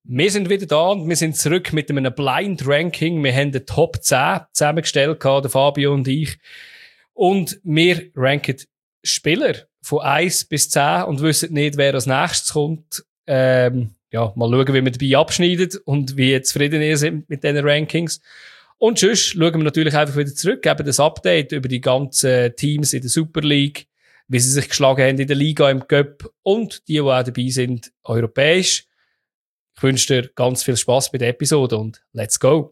Wir sind wieder da und wir sind zurück mit einem Blind Ranking. Wir haben den Top 10 zusammengestellt, der Fabio und ich. Und wir ranken Spieler von 1 bis 10 und wissen nicht, wer als nächstes kommt. Mal schauen, wie wir dabei abschneiden und wie zufrieden ihr seid mit diesen Rankings. Und sonst schauen wir natürlich einfach wieder zurück, geben das Update über die ganzen Teams in der Super League, wie sie sich geschlagen haben in der Liga, im Cup und die auch dabei sind, europäisch. Ich wünsche dir ganz viel Spass bei der Episode und let's go!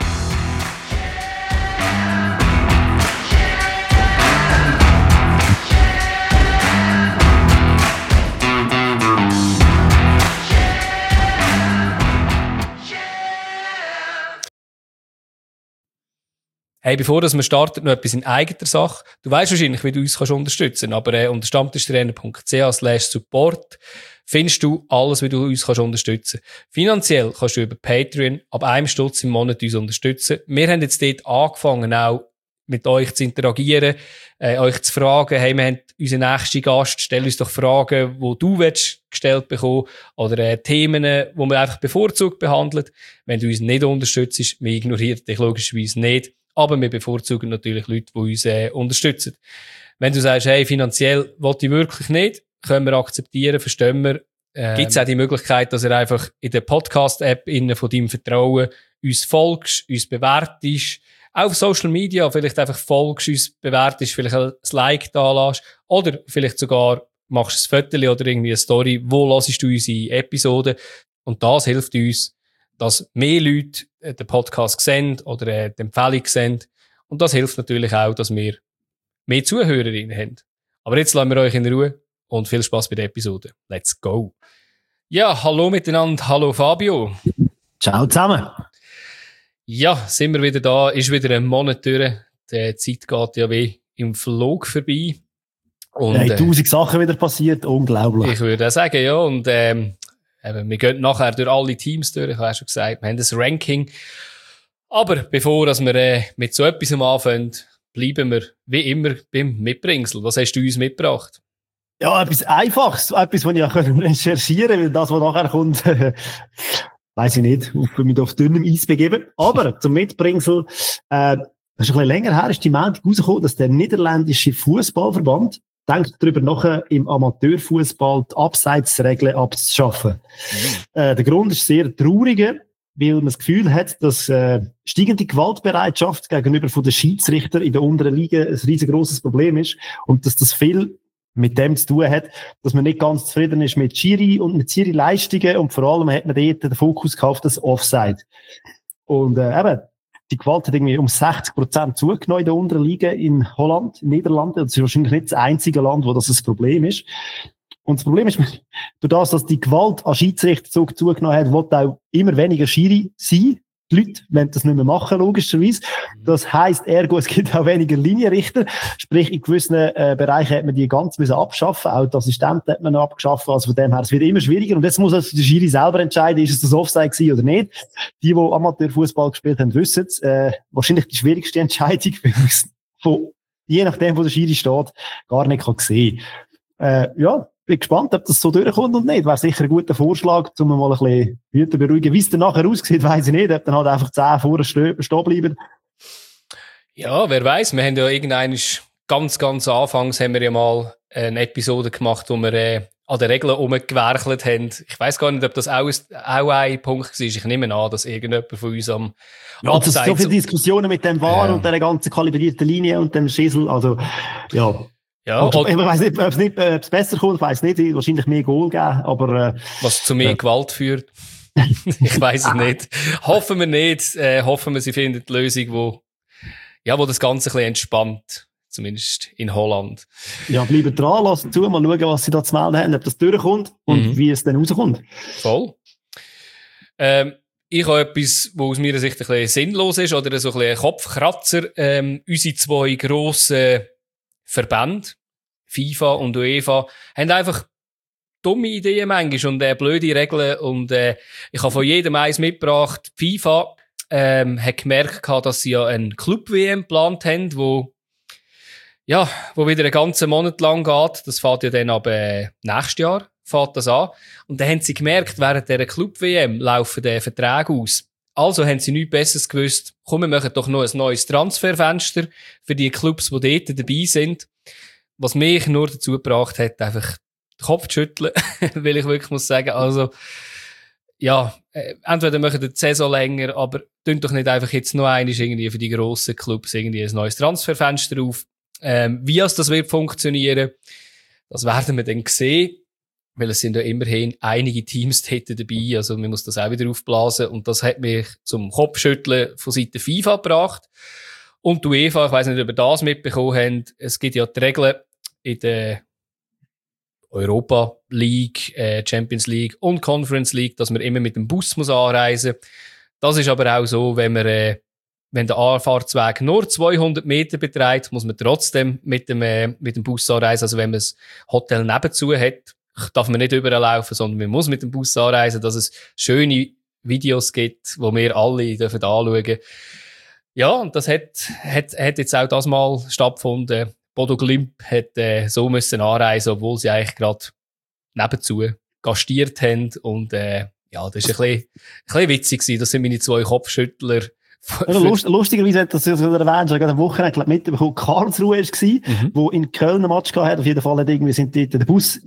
Hey, bevor wir starten, noch etwas in eigener Sache. Du weißt wahrscheinlich, wie du uns unterstützen kannst, aber unter stammtischtrainer.ch/support findest du alles, wie du uns unterstützen kannst. Finanziell kannst du über Patreon ab $1 im Monat uns unterstützen. Wir haben jetzt dort angefangen, auch mit euch zu interagieren, euch zu fragen, hey, wir haben unseren nächsten Gast, stell uns doch Fragen, die du gestellt bekommen oder Themen, die wir einfach bevorzugt behandeln. Wenn du uns nicht unterstützt, wir ignorieren dich logischerweise nicht. Aber wir bevorzugen natürlich Leute, die uns unterstützen. Wenn du sagst, hey, finanziell wollte ich wirklich nicht, können wir akzeptieren, verstehen wir. Gibt es auch die Möglichkeit, dass ihr einfach in der Podcast-App von deinem Vertrauen uns folgst, uns bewertest, auch auf Social Media vielleicht einfach folgst, uns bewertest, vielleicht ein Like da lässt oder vielleicht sogar machst ein Foto oder irgendwie eine Story, wo hörst du unsere Episoden. Und das hilft uns, dass mehr Leute den Podcast sehen oder die Empfehlung sehen. Und das hilft natürlich auch, dass wir mehr Zuhörerinnen haben. Aber jetzt lassen wir euch in Ruhe und viel Spass bei der Episode. Let's go! Ja, hallo miteinander, hallo Fabio. Ciao zusammen. Ja, sind wir wieder da, ist wieder ein Monat durch. Die Zeit geht ja wie im Flug vorbei. Und, 1000 Sachen wieder passiert, unglaublich. Ich würde auch sagen, ja, und wir gehen nachher durch alle Teams durch, ich habe schon gesagt, wir haben das Ranking. Aber bevor wir mit so etwas anfangen, bleiben wir wie immer beim Mitbringsel. Was hast du uns mitgebracht? Ja, etwas Einfaches, etwas, was ich auch recherchieren kann, weil das, was nachher kommt, weiss ich nicht, ob ich mich auf dünnem Eis begeben. Aber zum Mitbringsel, das ist ein bisschen länger her, ist die Meldung rausgekommen, dass der niederländische Fußballverband denkt darüber nach, im Amateurfußball die Abseitsregeln abzuschaffen. Der Grund ist sehr trauriger, weil man das Gefühl hat, dass steigende Gewaltbereitschaft gegenüber von den Schiedsrichtern in der unteren Liga ein riesengroßes Problem ist und dass das viel mit dem zu tun hat, dass man nicht ganz zufrieden ist mit Schiri und mit Schiri-Leistungen und vor allem hat man dort den Fokus gehabt auf das Offside. Und eben, die Gewalt hat irgendwie um 60% zugenommen in der unteren Liga in Holland, in Niederlanden. Das ist wahrscheinlich nicht das einzige Land, wo das ein Problem ist. Und das Problem ist, durch das, dass die Gewalt an Schiedsrichter zugenommen hat, will auch immer weniger Schiri sein. Die Leute wollen das nicht mehr machen, logischerweise. Das heisst, ergo, es gibt auch weniger Linienrichter. Sprich, in gewissen Bereichen hat man die ganz abschaffen. Auch die Assistenten hat man noch abgeschafft. Also von dem her, es wird immer schwieriger. Und jetzt muss also der Schiri selber entscheiden, ist es das Offside gewesen oder nicht. Die Amateurfußball gespielt haben, wissen es. Wahrscheinlich die schwierigste Entscheidung, weil man es je nachdem, wo der Schiri steht, gar nicht kann sehen. Bin gespannt, ob das so durchkommt und nicht. Wäre sicher ein guter Vorschlag, um mal ein bisschen Hüte beruhigen. Wie es dann nachher aussieht, weiss ich nicht. Ob dann halt einfach 10 vorne stehen bleiben. Ja, wer weiss. Wir haben ja ganz anfangs haben wir ja mal eine Episode gemacht, wo wir an den Regeln rumgewerkelt haben. Ich weiss gar nicht, ob das auch ein Punkt war. Ich nehme an, dass irgendjemand von uns am Abseits... so viele Diskussionen mit dem VAR und der ganzen kalibrierten Linie und dem Schissel. Also, ja... Ja, ich weiss nicht, ob es besser kommt, weiss nicht, wahrscheinlich mehr Goal geben, aber, was zu mehr Gewalt führt. Ich weiss es nicht. Hoffen wir nicht, hoffen wir, sie finden die Lösung, wo das Ganze ein bisschen entspannt. Zumindest in Holland. Ja, bleiben dran, lassen zu, mal schauen, was sie da zu melden haben, ob das durchkommt und wie es dann rauskommt. Voll. Ich habe etwas, was aus meiner Sicht ein bisschen sinnlos ist, oder so ein bisschen ein Kopfkratzer. Unsere 2 grossen Verbände, FIFA und UEFA, haben einfach dumme Ideen manchmal und blöde Regeln. Und ich habe von jedem eins mitgebracht. Die FIFA hat gemerkt, dass sie ja eine Club-WM geplant haben, wo wieder einen ganzen Monat lang geht. Das fährt ja dann ab nächstes Jahr. fängt das an. Und dann haben sie gemerkt, während dieser Club-WM laufen die Verträge aus. Also haben sie nichts Besseres gewusst. Komm, wir machen doch noch ein neues Transferfenster für die Clubs, die dort dabei sind. Was mich nur dazu gebracht hat, einfach den Kopf zu schütteln, weil ich wirklich muss sagen, also, ja, entweder machen die Saison länger, aber tun doch nicht einfach jetzt noch einmal irgendwie für die grossen Clubs irgendwie ein neues Transferfenster auf. Wie das wird funktionieren, das werden wir dann sehen, weil es sind ja immerhin einige Teams dort dabei, also man muss das auch wieder aufblasen und das hat mich zum Kopfschütteln von Seiten FIFA gebracht. Und die UEFA, ich weiss nicht, ob ihr das mitbekommen habt, es gibt ja die Regeln in der Europa League, Champions League und Conference League, dass man immer mit dem Bus muss anreisen muss. Das ist aber auch so, wenn der Anfahrtsweg nur 200 Meter beträgt, muss man trotzdem mit dem Bus anreisen. Also wenn man das Hotel nebenzu hat, darf man nicht überlaufen, sondern man muss mit dem Bus anreisen, dass es schöne Videos gibt, die wir alle anschauen dürfen. Ja, und das hat jetzt auch das Mal stattgefunden. Bodo Glimt hat so müssen anreisen, obwohl sie eigentlich gerade nebenzu gastiert haben. Und ja, das war ein bisschen witzig gewesen. Das sind meine 2 Kopfschüttler. Also lustigerweise hat das erwähnt, schon gerade eine Woche mitbekommen, Karlsruhe war, wo in Köln ein Match gehabt hat. Auf jeden Fall hat irgendwie der Bus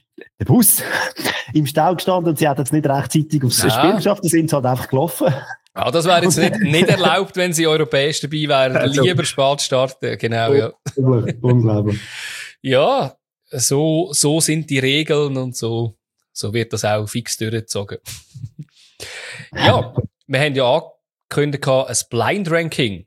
im Stau gestanden und sie hat jetzt nicht rechtzeitig aufs Spiel geschafft, dann sind sie halt einfach gelaufen. Ja, das wäre jetzt nicht erlaubt, wenn sie europäisch dabei wären. Also, lieber spät starten, genau, ja. Unglaublich. Ja, so sind die Regeln und so wird das auch fix durchgezogen. Ja, wir haben ja angekündigt, ein Blind Ranking.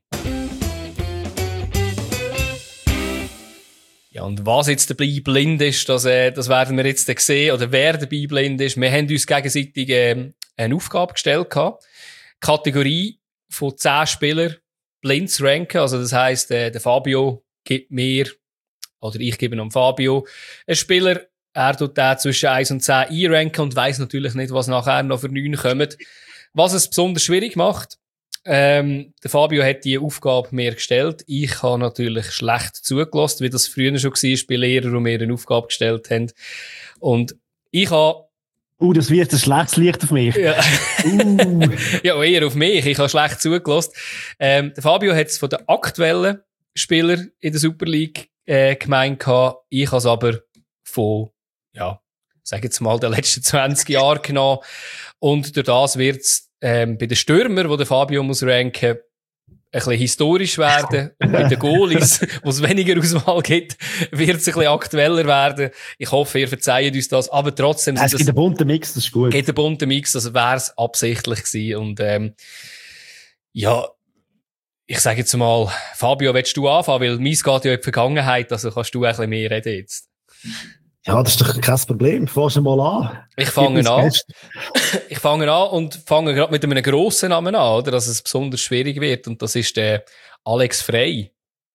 Ja, und was jetzt dabei blind ist, das werden wir jetzt sehen, oder wer dabei blind ist. Wir haben uns gegenseitig eine Aufgabe gestellt gehabt. Kategorie von 10 Spielern blind zu ranken. Also das heisst, der Fabio gibt mir, oder ich gebe am Fabio, einen Spieler, er tut den zwischen 1 und 10 einranken und weiss natürlich nicht, was nachher noch für 9 kommt. Was es besonders schwierig macht, der Fabio hat die Aufgabe mir gestellt. Ich habe natürlich schlecht zugelassen, wie das früher schon war bei Lehrern, die mir eine Aufgabe gestellt haben. Und ich habe das wird ein schlechtes Licht auf mich. Ja, ja eher auf mich. Ich habe schlecht zugelassen. Der Fabio hat es von den aktuellen Spielern in der Super League gemeint gehabt. Ich habe es aber von, ja, sag jetzt mal, den letzten 20 Jahren genommen. Und durch das wird es bei den Stürmern, wo der Fabio muss ranken, ein bisschen historisch werden. Und bei den Goalies, wo es weniger Auswahl gibt, wird es ein bisschen aktueller werden. Ich hoffe, ihr verzeiht uns das. Aber trotzdem... Es gibt einen bunten Mix, das ist gut. Es gibt einen bunten Mix, das wäre es absichtlich gewesen. Und ja, ich sage jetzt mal, Fabio, willst du anfangen? Weil meins geht ja in die Vergangenheit, also kannst du ein bisschen mehr reden jetzt. Ja, das ist doch kein Problem. Fang mal an. Ich fange an. Ich fange an und fange gerade mit einem grossen Namen an, oder? Dass es besonders schwierig wird. Und das ist der Alex Frey.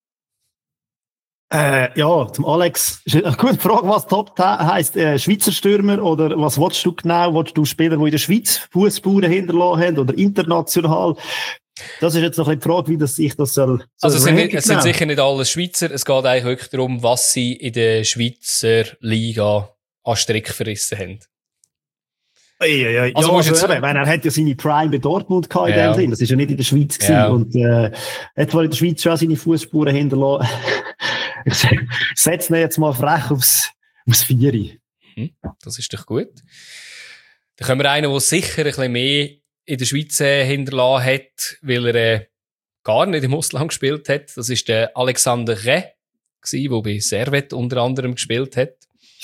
Ja, zum Alex. Ist eine gute Frage, was Top heisst. Schweizer Stürmer oder was willst du genau? Willst du Spieler, die in der Schweiz Fußspuren hinterlassen haben oder international? Das ist jetzt noch ein bisschen die Frage, wie das ich das soll also es sind sicher nicht alles Schweizer. Es geht eigentlich wirklich darum, was sie in der Schweizer Liga an Strick verrissen haben. Ja, also also er hat ja seine Prime bei Dortmund gehabt in dem Sinn. Das ist ja nicht in der Schweiz gewesen. Ja. Und hat wohl in der Schweiz schon seine Fußspuren hinterlassen. Ich setze ihn jetzt mal frech aufs Vieri. Das ist doch gut. Dann können wir einen, der sicher ein bisschen mehr in der Schweiz hinterlassen hat, weil er gar nicht im Ausland gespielt hat. Das ist der Alexander Reh, der bei Servette unter anderem gespielt hat.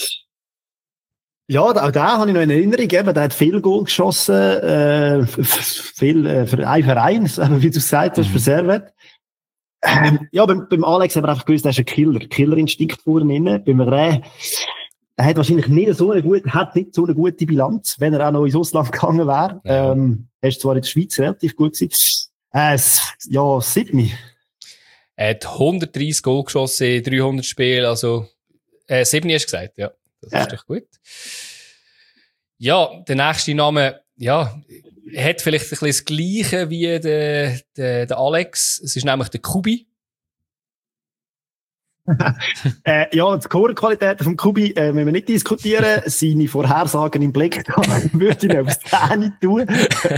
Ja, auch den habe ich noch in Erinnerung. Eben, der hat viel Goal geschossen, viel für einen Verein, wie du gesagt hast, für Servette. Ja, beim Alex haben wir einfach gewusst, er ist ein Killerinstinkt vor ihm inne. Beim Reh, er hat wahrscheinlich nicht so eine gute Bilanz, wenn er auch noch ins Ausland gegangen wäre. Ja. Er ist zwar in der Schweiz relativ gut gewesen. Ja, Sydney. Er hat 130 Goal geschossen in 300 Spielen, also, Sydney hast du gesagt, ja. Das ist doch gut. Ja, der nächste Name, ja, hat vielleicht ein bisschen das Gleiche wie der Alex. Es ist nämlich der Kubi. Ja, die Scorequalität vom Kubi müssen wir nicht diskutieren. Seine Vorhersagen im Blick würde ich aufs Zähne tun.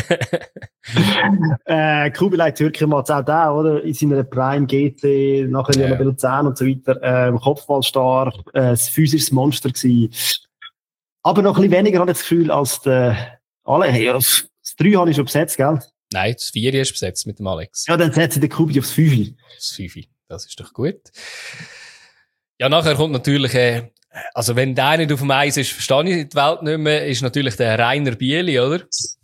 Kubi leitet wirklich mal auch da, oder? In seiner Prime GC, nachher ja noch Luzern und so weiter. Kopfballstar, ein physisches Monster gewesen. Aber noch ein bisschen weniger, habe ich das Gefühl, als alle. Hey, das 3 habe ich schon besetzt, gell? Nein, das 4 ist besetzt mit dem Alex. Ja, dann setze ich den Kubi aufs 5. Das 5. Das ist doch gut. Ja, nachher kommt natürlich, also wenn der nicht auf dem Eis ist, verstehe ich die Welt nicht mehr, ist natürlich der Rainer Bieli, oder?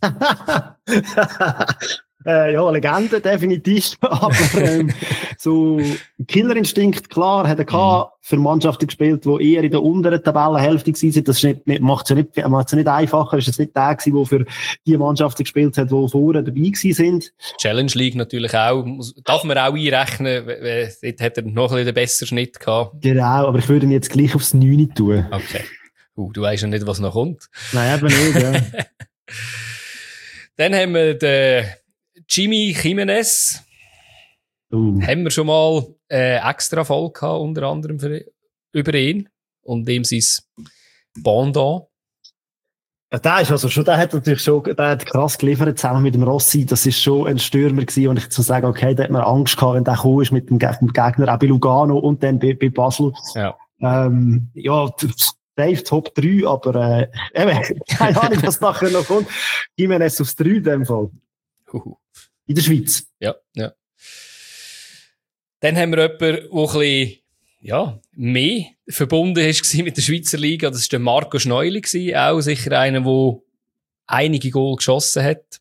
Ja, Legende, definitiv. Aber so Killerinstinkt, klar, hat er gehabt, für Mannschaften gespielt, die eher in der unteren Tabellenhälfte waren. Das macht es ja nicht einfacher. Ist es nicht der gewesen, der für die Mannschaften gespielt hat, die vorne dabei sind. Challenge League natürlich auch. Darf man auch einrechnen. Dort hat er noch ein bisschen den besseren Schnitt gehabt. Genau, aber ich würde ihn jetzt gleich aufs 9 tun. Okay. Du weisst ja nicht, was noch kommt. Nein, eben nicht, ja. Dann haben wir den Jimmy Jimenez. Haben wir schon mal extra Folge gehabt, unter anderem über ihn und dem sein Pendant. Ja, der hat krass geliefert, zusammen mit dem Rossi. Das ist schon ein Stürmer gewesen, und ich zu sagen, okay, da hat man Angst gehabt, wenn der gekommen ist mit dem Gegner, auch bei Lugano und dann bei Basel. Ja. Ja, Dave Top 3, aber, keine Ahnung, was nachher noch kommt. Jimenez aufs 3 in dem Fall. In der Schweiz. Ja. Dann haben wir jemanden, der ein bisschen, mehr verbunden war mit der Schweizer Liga. Das war der Marco Schneuli, auch sicher einer, der einige Goal geschossen hat.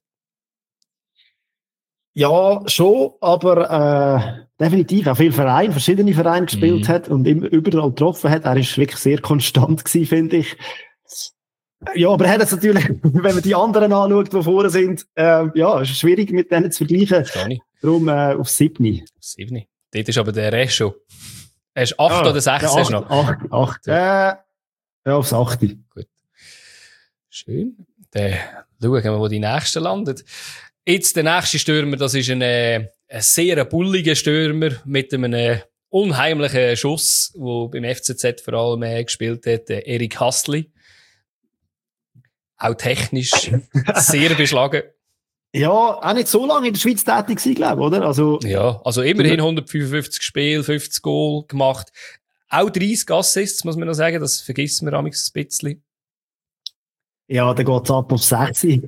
Ja, schon, aber definitiv auch verschiedene Vereine gespielt hat und immer überall getroffen hat. Er ist wirklich sehr konstant gewesen, finde ich. Ja, aber er hat es natürlich, wenn man die anderen anschaut, die vorne sind, ist es schwierig mit denen zu vergleichen. Darum auf 7. 7. Dort ist aber der Rest schon. Er ist 8 oder 6 hast noch. 8. Ja, aufs 8. Gut. Schön. Dann schauen wir, wo die Nächsten landet. Jetzt der nächste Stürmer, das ist ein sehr bulliger Stürmer mit einem unheimlichen Schuss, der beim FCZ vor allem gespielt hat, Erik Hassli. Auch technisch sehr beschlagen. Ja, auch nicht so lange in der Schweiz tätig gewesen, glaube ich, oder? Also immerhin 155 Spiele, 50 Goal gemacht. Auch 30 Assists, muss man noch sagen, das vergisst man ein bisschen. Ja, dann geht's ab auf 6. Und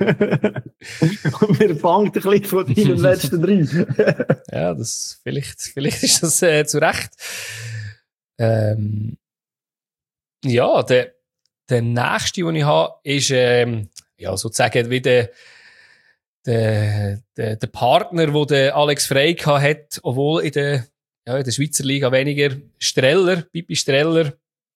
wir fangen ein bisschen von deinen letzten 3. Ja, vielleicht ist das zu Recht. Ja, der nächste, den ich habe, ist, sozusagen wie der Partner, den der Alex Frey hat, obwohl in der Schweizer Liga weniger. Pipi Streller.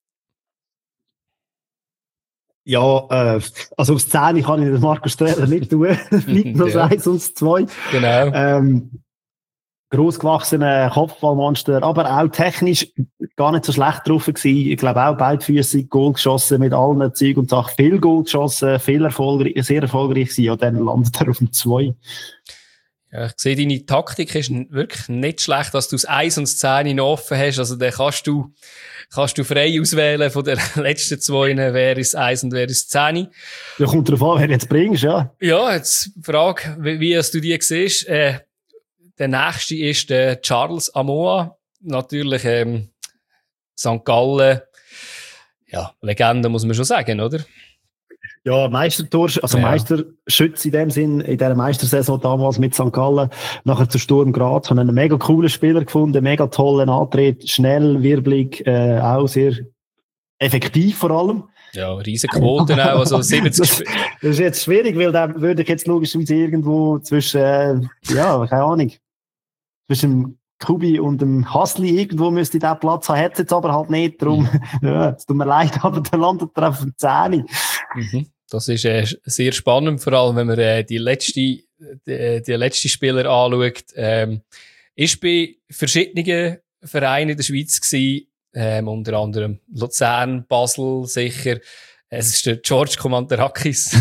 Ja, also aufs 10 kann ich den Marco Streller nicht tun. Bleibt noch 1 und 2. Genau. Grossgewachsener Kopfballmonster, aber auch technisch gar nicht so schlecht drauf gewesen. Ich glaube auch beidfüßig, Goal geschossen mit allen Zeug und Sachen. Viel Goal geschossen, sehr erfolgreich gewesen. Ja, dann landet er auf dem 2. Ja, ich sehe, deine Taktik ist wirklich nicht schlecht, dass du das 1 und das 10 noch offen hast. Also, dann kannst du frei auswählen von den letzten 2, wer ist 1 und wer ist 10. Ja, kommt drauf an, wer jetzt bringst, ja. Ja, jetzt die Frage, wie du die siehst. Der nächste ist der Charles Amoa. Natürlich, St. Gallen. Ja, Legende muss man schon sagen, oder? Ja, Meisterschütze in dem Sinn, in dieser Meistersaison damals mit St. Gallen, nachher zu Sturm Graz, haben einen mega coolen Spieler gefunden, mega tollen Antritt, schnell, wirbelig, auch sehr effektiv vor allem. Ja, riesen Quoten auch, also 70. Das ist jetzt schwierig, weil da würde ich jetzt logischerweise irgendwo zwischen, keine Ahnung, zwischen dem Kubi und dem Hassli irgendwo müsste der Platz haben, hat es jetzt aber halt nicht, darum, es tut mir leid, aber dann landet er auf dem 10. Das ist sehr spannend, vor allem wenn man die letzte Spieler anschaut. Ist bei verschiedenen Vereinen in der Schweiz gewesen, unter anderem Luzern, Basel sicher. Es ist der George Komantarakis.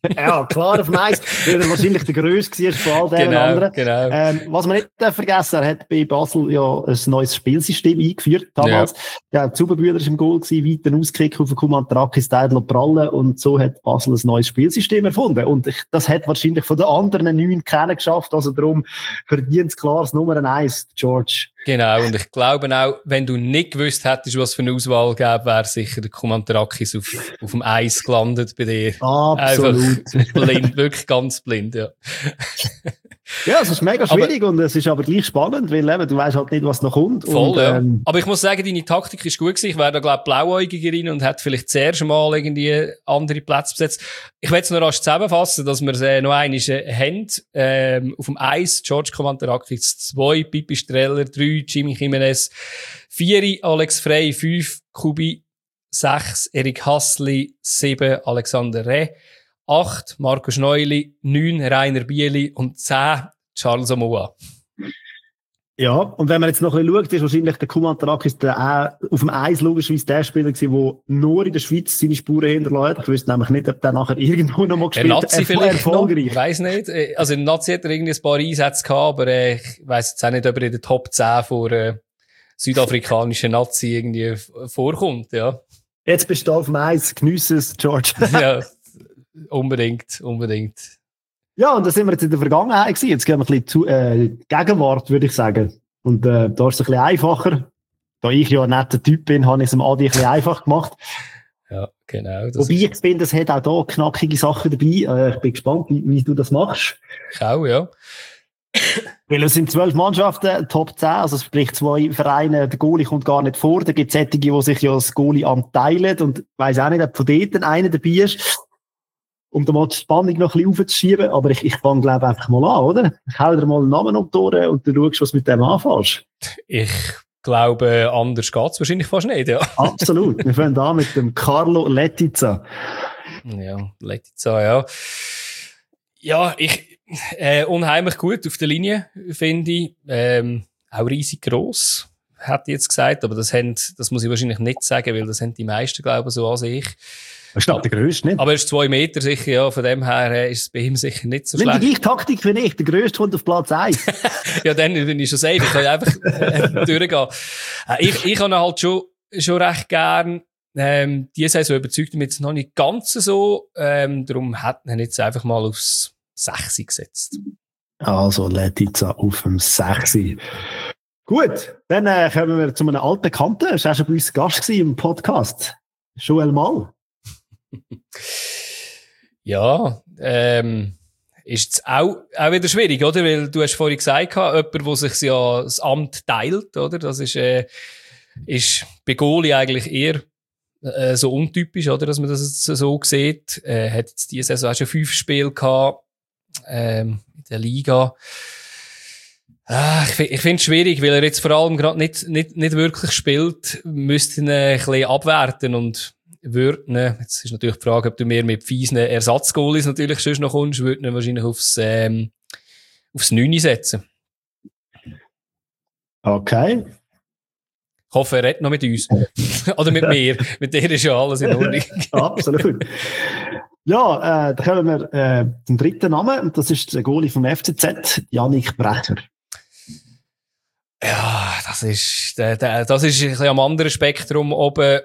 Ja, klar auf dem Eis, weil er wahrscheinlich der Grösste war von all den anderen. Genau. Was man nicht vergessen, er hat bei Basel ja ein neues Spielsystem eingeführt damals. Ja, die Zuberbrüder ist im Goal gewesen, weiter Auskick auf den Kumantakis, Teidl prallen und so hat Basel ein neues Spielsystem erfunden. Und das hat wahrscheinlich von den anderen 9 keiner geschafft, also darum verdient es klar das Nummer 1, George. Genau, und ich glaube auch, wenn du nicht gewusst hättest, was für eine Auswahl gäbe, wäre sicher der Kumantakis auf dem Eis gelandet bei dir. Absolut. Einfach blind, wirklich ganz blind, ja. Ja, es ist mega schwierig und es ist aber gleich spannend, weil eben, du weißt halt nicht, was noch kommt. Voll, und, ja. Aber ich muss sagen, deine Taktik ist gut gewesen. Ich wäre da, glaube ich, blauäugiger rein und hätte vielleicht zuerst mal irgendwie andere Plätze besetzt. Ich will jetzt noch rasch zusammenfassen, dass wir es noch einmal haben. Auf dem 1 George Kumantakis, 2 Pipi Streller, 3 Jimmy Jimenez, 4 Alex Frey, 5 Kubi, 6 Erik Hassli, 7 Alexander Reh, 8 Marco Schneuli, 9 Rainer Bieli und 10 Charles Omoa. Ja, und wenn man jetzt noch ein bisschen schaut, ist wahrscheinlich der Kumantakis auch auf dem Eis logischerweise der Spieler gewesen, der nur in der Schweiz seine Spuren hinterlässt. Ich wüsste nämlich nicht, ob der nachher irgendwo noch mal gespielt hat. Nazi vielleicht noch, ich weiss nicht. Also in Nazi hat er irgendwie ein paar Einsätze gehabt, aber ich weiss jetzt auch nicht, ob er in der Top 10 vor südafrikanischen Nazi irgendwie vorkommt, ja. Jetzt bist du auf dem Eis, geniesse es, George. Ja, unbedingt. Ja, und da sind wir jetzt in der Vergangenheit gewesen. Jetzt gehen wir ein bisschen zu Gegenwart, würde ich sagen. Und da ist es ein bisschen einfacher. Da ich ja ein netter Typ bin, habe ich es dem Adi ein bisschen einfach gemacht. Ja, genau. Wobei ich finde, es hat auch da knackige Sachen dabei. Ich bin gespannt, wie du das machst. Ich auch, ja. Weil es sind 12 Mannschaften, Top 10, also sprich 2 Vereine, der Goalie kommt gar nicht vor. Da gibt es solche, die sich ja das Goalie anteilen und ich weiss auch nicht, ob von dort einer dabei ist. Um da mal die Spannung noch ein bisschen aufzuschieben. Aber ich fange, glaube ich, einfach mal an, oder? Ich hau dir mal einen Namen um die Ohren und du schaust, was mit dem anfällst. Ich glaube, anders geht's wahrscheinlich fast nicht, ja. Absolut. Wir fangen an mit dem Carlo Letizia. Ja, Letizia, ja. Ja, unheimlich gut auf der Linie, finde ich. Auch riesig gross, hätte ich jetzt gesagt. Aber das muss ich wahrscheinlich nicht sagen, weil das haben die meisten, glaube ich, so an sich. Das ist doch der Grösste, nicht? Aber er ist 2 Meter sicher, ja. Von dem her ist es bei ihm sicher nicht so schlecht. Die gleiche Taktik wie ich. Der Grösste kommt auf Platz 1. Ja, dann bin ich schon safe. Ich kann einfach durchgehen. Ich habe ihn halt schon recht gern. Die Saison überzeugt mich jetzt noch nicht ganz so. Darum hat er jetzt einfach mal aufs 6 gesetzt. Also, Letizia auf dem 6. Gut, dann kommen wir zu einem Altbekannten. Er war auch schon bei uns Gast im Podcast. Joel Mal. Ja, ist jetzt auch wieder schwierig, oder? Weil du hast vorhin gesagt, jemand, der sich ja das Amt teilt, oder? Das ist bei Goalie eigentlich eher so untypisch, oder? Dass man das so sieht. Hat jetzt diese Saison auch schon 5 Spiele gehabt, in der Liga. Ich finde es schwierig, weil er jetzt vor allem gerade nicht wirklich spielt, müsste ihn ein bisschen abwerten und würde, jetzt ist natürlich die Frage, ob du mehr mit fiesen Ersatzgoalies natürlich sonst noch kommst, würde ihn wahrscheinlich aufs 9 setzen. Okay. Ich hoffe, er redet noch mit uns. Oder mit mir. Mit dir ist ja alles in Ordnung. Absolut. Ja, da kommen wir zum dritten Namen, und das ist der Goalie vom FCZ, Yannick Brecher. Ja, das ist ein bisschen am anderen Spektrum oben.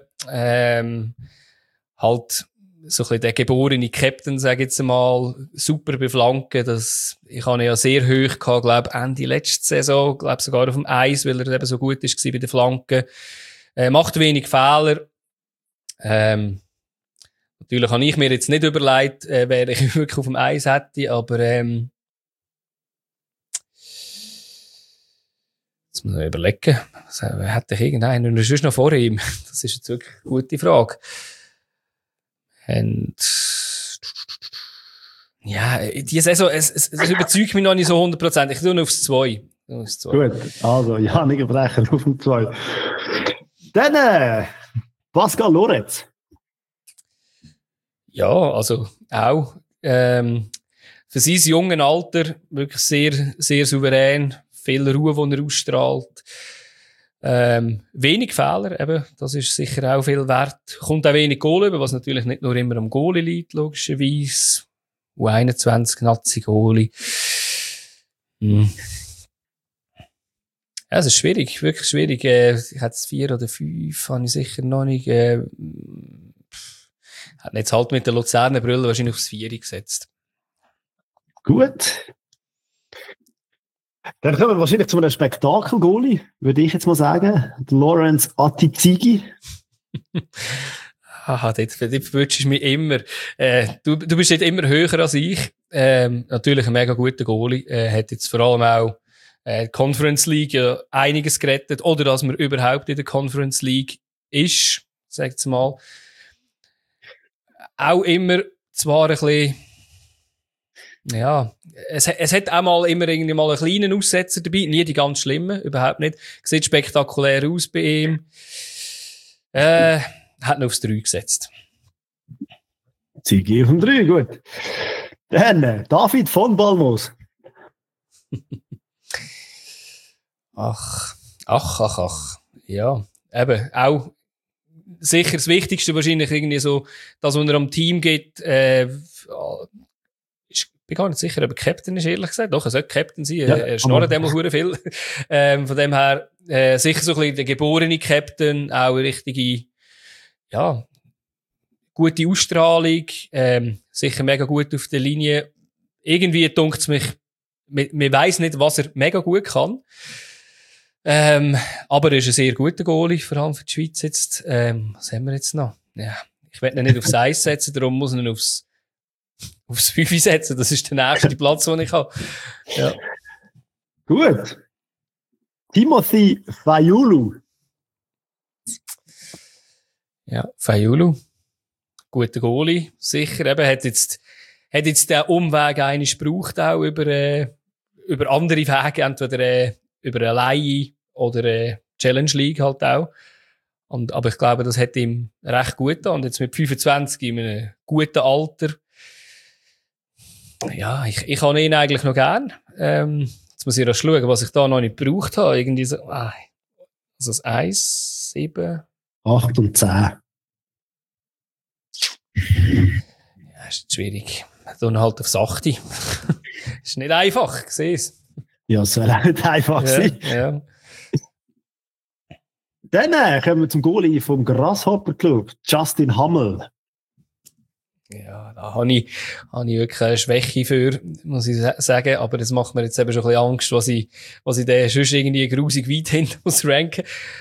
Halt so ein bisschen der geborene Captain, sag ich jetzt mal, super beflanken. Ich habe ihn ja sehr hoch gehabt, glaube Ende letzte Saison, glaube sogar auf dem Eis, weil er eben so gut ist bei den Flanken. Macht wenig Fehler. Natürlich habe ich mir jetzt nicht überlegt, wer ich wirklich auf dem Eis hätte, aber jetzt muss ich überlegen. Hätte ich irgendeinen und sonst noch vor ihm? Das ist jetzt wirklich eine gute Frage. Und ja, die Saison, es überzeugt mich noch nicht so 100%. Ich tue nur aufs 2. Gut, also Yannick Brecher auf dem 2. Dann Pascal Lorenz. Ja, also auch für sein junges Alter wirklich sehr, sehr souverän. Viel Ruhe, die er ausstrahlt. Wenig Fehler, eben, das ist sicher auch viel wert. Kommt auch wenig Goal über, was natürlich nicht nur immer am Goal liegt, logischerweise. U21 Nazi-Goalie. Ja, es ist schwierig, wirklich schwierig. Ich hätte 4 oder 5, habe ich sicher noch nicht. Hat jetzt halt mit der Luzerner Brille wahrscheinlich aufs 4 gesetzt. Gut. Dann kommen wir wahrscheinlich zu einem Spektakel-Goalie, würde ich jetzt mal sagen. Lawrence Atizigi. Aha, dort verwünschst du mich immer. Du bist nicht immer höher als ich. Natürlich ein mega guter Goalie. Hat jetzt vor allem auch Conference League ja einiges gerettet. Oder dass man überhaupt in der Conference League ist, sagt's mal. Auch immer zwar ein bisschen, ja, es hat auch mal immer irgendwie mal einen kleinen Aussetzer dabei. Nie die ganz schlimmen, überhaupt nicht. Sieht spektakulär aus bei ihm. Hat noch aufs 3 gesetzt. Zigi auf dem 3, gut. Dann David von Balmos. Ach. Ja, eben, auch sicher das Wichtigste wahrscheinlich irgendwie so, dass man am Team geht, ich bin gar nicht sicher, ob er Captain ist, ehrlich gesagt. Doch, er sollte Captain sein. Ja, er schnurrt immer verdammt viel. Von dem her, sicher so ein bisschen der geborene Captain, auch eine richtige, ja, gute Ausstrahlung, sicher mega gut auf der Linie. Irgendwie dunkt's mich, man weiss nicht, was er mega gut kann. Aber er ist ein sehr guter Goalie, vor allem für die Schweiz jetzt. Was haben wir jetzt noch? Ja, ich werde ihn nicht aufs Eis setzen, darum muss ich ihn aufs 5 setzen. Das ist der nächste Platz, den ich habe. Ja. Gut. Timothy Fayulu. Ja, Fayulu. Guter Goalie, sicher. Eben, hat jetzt den Umweg eines gebraucht, auch über andere Wege, entweder über eine Leihe oder Challenge League halt auch. Aber ich glaube, das hat ihm recht gut getan. Und jetzt mit 25 in einem guten Alter. Ja, ich habe ihn eigentlich noch gern. Jetzt muss ich erst schauen, was ich da noch nicht gebraucht habe. Irgendwie so, also das 1, 7. 8 und 10. Ja, ist schwierig. Dann halt aufs 8. Ist nicht einfach, ich sehe es. Ja, es soll auch nicht einfach sein. Ja. Dann kommen wir zum Goalie vom Grasshopper Club, Justin Hammel. Ja, da habe ich wirklich eine Schwäche für, muss ich sagen. Aber das macht mir jetzt eben schon ein bisschen Angst, was ich den sonst irgendwie grusig weit hinten muss ranken.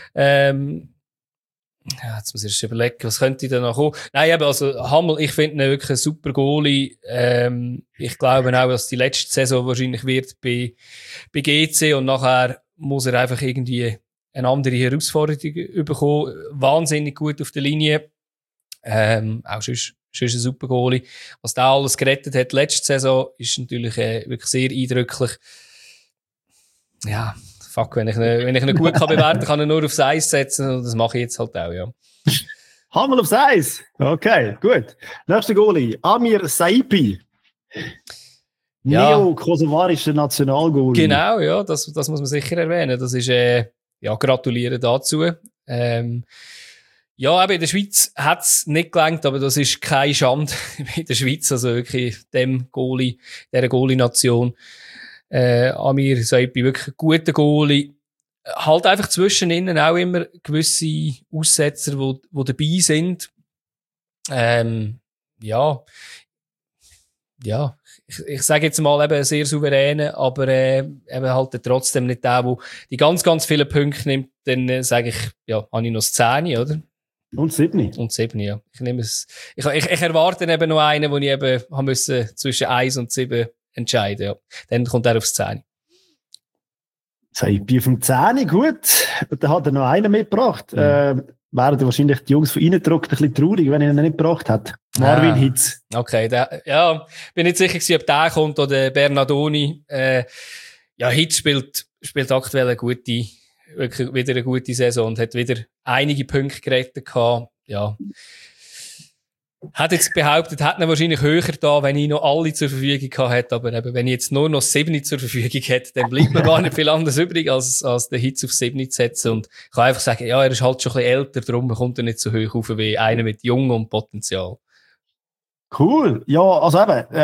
Ja, jetzt muss ich erst überlegen, was könnte ich da noch kommen? Nein, eben, also Hammel, ich finde ihn wirklich ein super Goalie. Ich glaube auch, dass die letzte Saison wahrscheinlich wird bei GC und nachher muss er einfach irgendwie eine andere Herausforderung bekommen. Wahnsinnig gut auf der Linie. Auch sonst ein super Goalie. Was der alles gerettet hat letzte Saison, ist natürlich wirklich sehr eindrücklich. Ja, fuck, wenn ich ihn gut bewerten kann, kann er nur aufs Eis setzen. Und das mache ich jetzt halt auch, ja. Hammel aufs Eis. Okay, gut. Nächster Goalie, Amir Saipi. Ja. Neo-kosovarischer Nationalgoalie. Genau, ja, das muss man sicher erwähnen. Das ist, ja, gratuliere dazu. Ja, eben in der Schweiz hat's nicht gelangt, aber das ist keine Schande in der Schweiz, also wirklich dem Goalie, dieser Goalie-Nation. Amir Saipi, wirklich ein guter Goalie. Halt einfach zwischen ihnen auch immer gewisse Aussetzer, wo dabei sind. Ja, ich sage jetzt mal eben sehr souveräne, aber eben halt trotzdem nicht der die ganz, ganz viele Punkte nimmt, dann sage ich, ja, habe ich noch das 10, oder? Und 7. Und 7, ja. Ich nehme es. Ich erwarte eben noch einen, wo ich eben haben müssen zwischen 1 und 7 entscheiden, ja. Dann kommt er aufs 10. Saipi auf dem 10, gut. Dann hat er noch einen mitgebracht. Wären wahrscheinlich die Jungs von Ihnen gedruckt ein bisschen traurig, wenn er ihn nicht gebracht hat. Marvin Hitz. Okay, ja, bin nicht sicher gewesen, ob der kommt oder Bernardoni. Ja, Hitz spielt aktuell wirklich wieder eine gute Saison und hat wieder einige Punkte gerettet gehabt. Ja. Hat jetzt behauptet, hat ihn wahrscheinlich höher da, wenn ich noch alle zur Verfügung gehabt hätte. Aber eben, wenn ich jetzt nur noch 7 zur Verfügung hätte, dann bleibt mir gar nicht viel anderes übrig, als den Hitz auf 7 zu setzen. Und ich kann einfach sagen, ja, er ist halt schon ein bisschen älter, darum kommt er nicht so hoch auf wie einer mit Jung und Potenzial. Cool. Ja, also eben,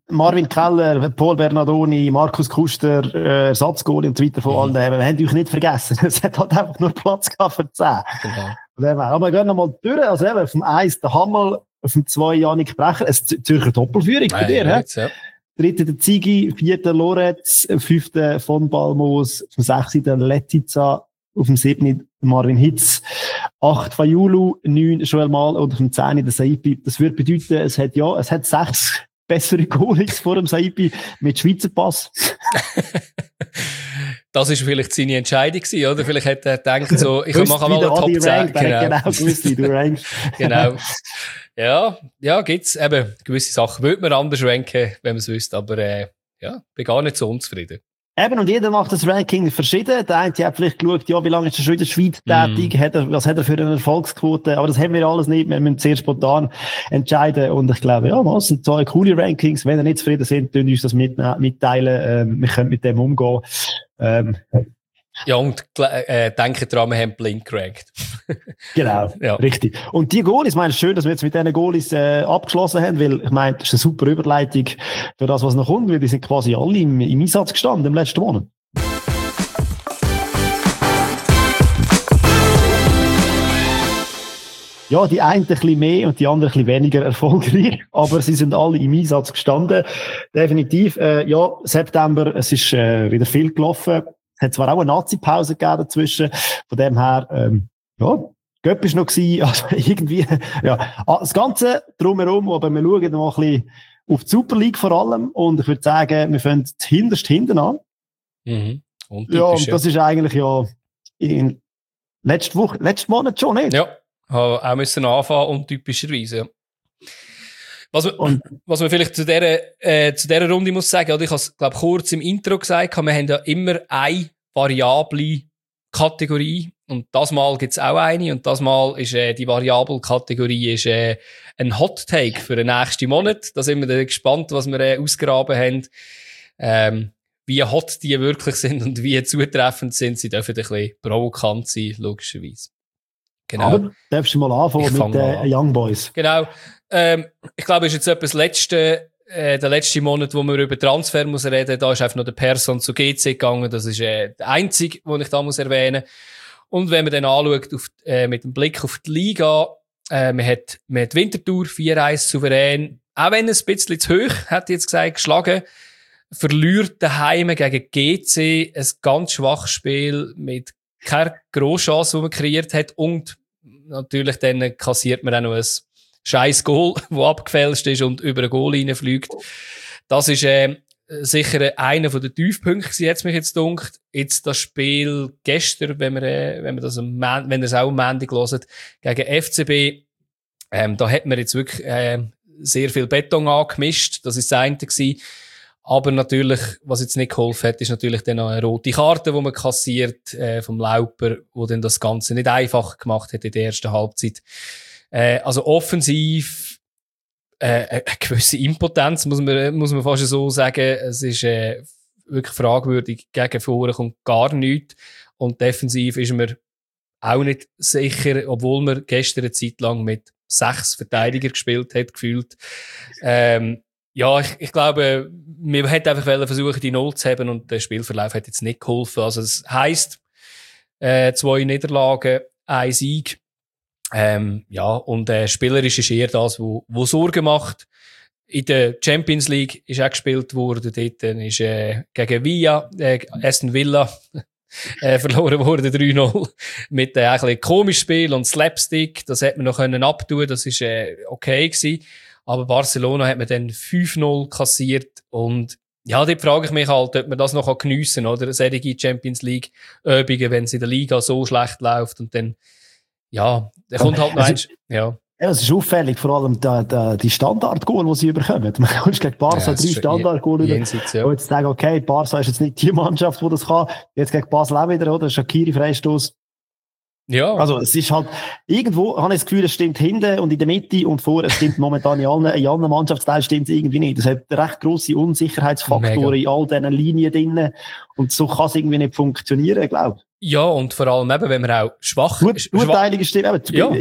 Marvin Keller, Paul Bernardoni, Markus Kuster, Ersatzgoalie und so weiter von allen, wir haben euch nicht vergessen. Es hat halt einfach nur Platz gehabt für 10. Genau. Aber wir gehen nochmal durch. Also eben, auf dem 1 der Hammel, auf dem 2 Janik Brecher, eine Zürcher Doppelführung bei dir, hä? Ja. 3. der Zigi, 4. Loretz, 5. von Balmos, auf dem 6. der Letizia, auf dem 7. Marvin Hitz, 8 Fayulu, 9 Joel Mal und auf dem 10. der Saipi. Das würde bedeuten, es hat 6 bessere Goalies vor dem Saipi mit Schweizer Pass. Das war vielleicht seine Entscheidung gewesen, oder? Vielleicht hat er gedacht, so, ich mache mal eine Top 10. Genau gewusst, wie du rankst. Genau. Ja, gibt's eben gewisse Sachen, würde man anders ranken, wenn man es wüsste, aber, bin gar nicht so unzufrieden. Eben, und jeder macht das Ranking verschieden. Der eine hat vielleicht geschaut, ja, wie lange ist er schon in der Schweiz tätig, was hat er für eine Erfolgsquote, aber das haben wir alles nicht, wir müssen sehr spontan entscheiden und ich glaube, ja, das sind 2 coole Rankings, wenn ihr nicht zufrieden seid, könnt ihr uns das mitteilen, wir können mit dem umgehen. Ja, und denken dran, wir haben blind gerankt. Genau, ja. Richtig. Und die Goalies, ich meine, schön, dass wir jetzt mit diesen Goalies abgeschlossen haben, weil ich meine, das ist eine super Überleitung für das, was noch kommt, weil die sind quasi alle im Einsatz gestanden im letzten Monat. Ja, die einen ein bisschen mehr und die anderen ein bisschen weniger erfolgreich, aber sie sind alle im Einsatz gestanden. Definitiv. Ja, September, es ist wieder viel gelaufen. Es hat zwar auch eine Nazi-Pause gegeben dazwischen, von dem her, ja, Göpp ist noch gewesen, also irgendwie, ja, das Ganze drumherum, aber wir schauen noch ein bisschen auf die Super League vor allem und ich würde sagen, wir fangen hinterst hinten an. Mhm. Ja, und das ist eigentlich ja in letzten Monat schon, nicht? Ja, auch müssen anfangen, untypischerweise. Was man vielleicht zu dieser Runde muss sagen, oder ich habe es, glaube kurz im Intro gesagt, wir haben ja immer eine variable Kategorie und das Mal gibt es auch eine und das Mal ist die variable Kategorie ist ein Hot Take für den nächsten Monat. Da sind wir dann gespannt, was wir ausgraben haben, wie hot die wirklich sind und wie zutreffend sind. Sie dürfen ein bisschen provokant sein, logischerweise. Genau. Aber darfst du mal anfangen mit den Young Boys. Genau. Ich glaube, es ist jetzt etwas der letzte Monat, wo man über Transfer muss reden. Da ist einfach noch der Person zu GC gegangen. Das ist der einzige, den ich da muss erwähnen. Und wenn man dann anschaut, mit dem Blick auf die Liga, man hat Winterthur 4-1 souverän, auch wenn es ein bisschen zu hoch, hat jetzt gesagt, geschlagen, verliert daheim gegen GC ein ganz schwaches Spiel mit keine Grosschance, die man kreiert hat und natürlich dann kassiert man auch noch ein scheiß Goal, das abgefälscht ist und über ein Goal reinfliegt. Das ist sicher einer der Tiefpunkte, jetzt mich jetzt dunkt. Jetzt das Spiel gestern, wenn ihr es auch am Montag hört, gegen FCB, da hat man jetzt wirklich sehr viel Beton angemischt. Das ist das eine gewesen. Aber natürlich, was jetzt nicht geholfen hat, ist natürlich dann noch eine rote Karte, die man kassiert vom Lauper, wo dann das Ganze nicht einfach gemacht hat in der ersten Halbzeit. Also offensiv eine gewisse Impotenz, muss man fast so sagen. Es ist wirklich fragwürdig. Gegen vorne kommt gar nichts. Und defensiv ist man auch nicht sicher, obwohl man gestern eine Zeit lang mit 6 Verteidigern gespielt hat, gefühlt. Ja, ich glaube, wir hätten einfach versuchen, die Null zu haben und der Spielverlauf hat jetzt nicht geholfen. Also es heisst, 2 Niederlagen, 1 Sieg. Ja, und spielerisch ist eher das, wo Sorgen macht. In der Champions League ist auch gespielt worden. Dort ist gegen Aston Villa verloren worden, 3-0. Mit ein bisschen komisches Spiel und Slapstick. Das hätte man noch abtun. Das ist okay gewesen. Aber Barcelona hat man dann 5-0 kassiert. Und ja, dort frage ich mich halt, ob man das noch geniessen kann, oder? Solche Champions League Übungen, wenn es in der Liga so schlecht läuft und dann, ja, der kommt halt noch eins, ja. Ja, es ist auffällig, vor allem die Standard-Goal, die sie überkommen. Man kommt gegen Barca 3 Standard-Goal über. Ja. Und jetzt sagen, okay, Barca ist jetzt nicht die Mannschaft, die das kann. Jetzt gegen Basel auch wieder, oder? Shaqiri Freistoß. Ja. Also, es ist halt, irgendwo habe ich das Gefühl, es stimmt hinten und in der Mitte und vorne, es stimmt momentan in allen Mannschaftsteilen stimmt es irgendwie nicht. Es hat recht grosse Unsicherheitsfaktoren in all diesen Linien drin. Und so kann es irgendwie nicht funktionieren, glaube ich. Ja, und vor allem eben, wenn man auch schwach ist. Urteilungen stimmen.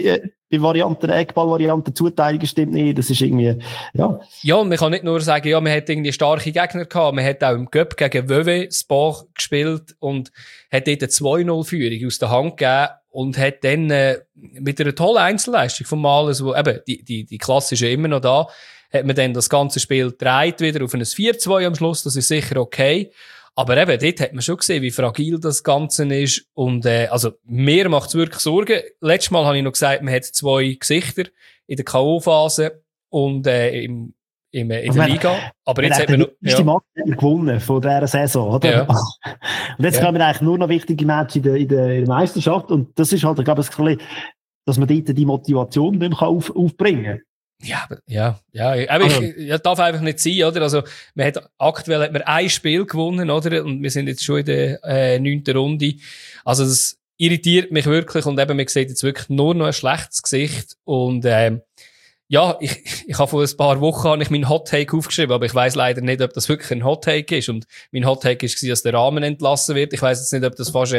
bei Varianten, Eckball-Varianten, Zuteilung stimmt nicht, das ist irgendwie, ja. Ja, und man kann nicht nur sagen, ja, man hat irgendwie starke Gegner gehabt, man hat auch im Cup gegen Vevey Spa gespielt und hat dort eine 2-0-Führung aus der Hand gegeben und hat dann mit einer tollen Einzelleistung von Males, wo eben, die klassische immer noch da, hat man dann das ganze Spiel gedreht wieder auf ein 4-2 am Schluss, das ist sicher okay. Aber eben, dort hat man schon gesehen, wie fragil das Ganze ist. Und, also, mir macht's wirklich Sorgen. Letztes Mal habe ich noch gesagt, man hat 2 Gesichter in der K.O.-Phase und, in der Liga. Aber jetzt hat man noch, die Match gewonnen von dieser Saison, oder? Ja. Und jetzt kommen eigentlich nur noch wichtige Matches in der Meisterschaft. Und das ist halt, ich glaube, ein bisschen, dass man dort die Motivation nicht mehr aufbringen kann. Ja, aber ich darf einfach nicht sein, oder? Also, aktuell hat man ein Spiel gewonnen, oder? Und wir sind jetzt schon in der 9. Runde. Also, das irritiert mich wirklich und eben, man sieht jetzt wirklich nur noch ein schlechtes Gesicht und, ja, ich habe vor ein paar Wochen meinen Hot Take aufgeschrieben, aber ich weiss leider nicht, ob das wirklich ein Hot Take ist. Und mein Hot Take war, dass der Rahmen entlassen wird. Ich weiss jetzt nicht, ob das fast,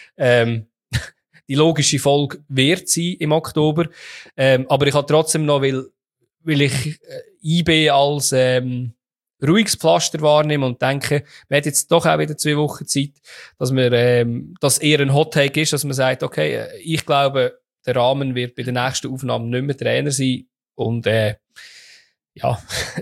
die logische Folge wird sein im Oktober. Aber ich habe trotzdem noch, weil ich IB als ruhiges Pflaster wahrnehme und denke, man hat jetzt doch auch wieder 2 Wochen Zeit, dass man dass eher ein Hot Take ist, dass man sagt, okay, ich glaube, der Rahmen wird bei der nächsten Aufnahme nicht mehr Trainer sein und ja,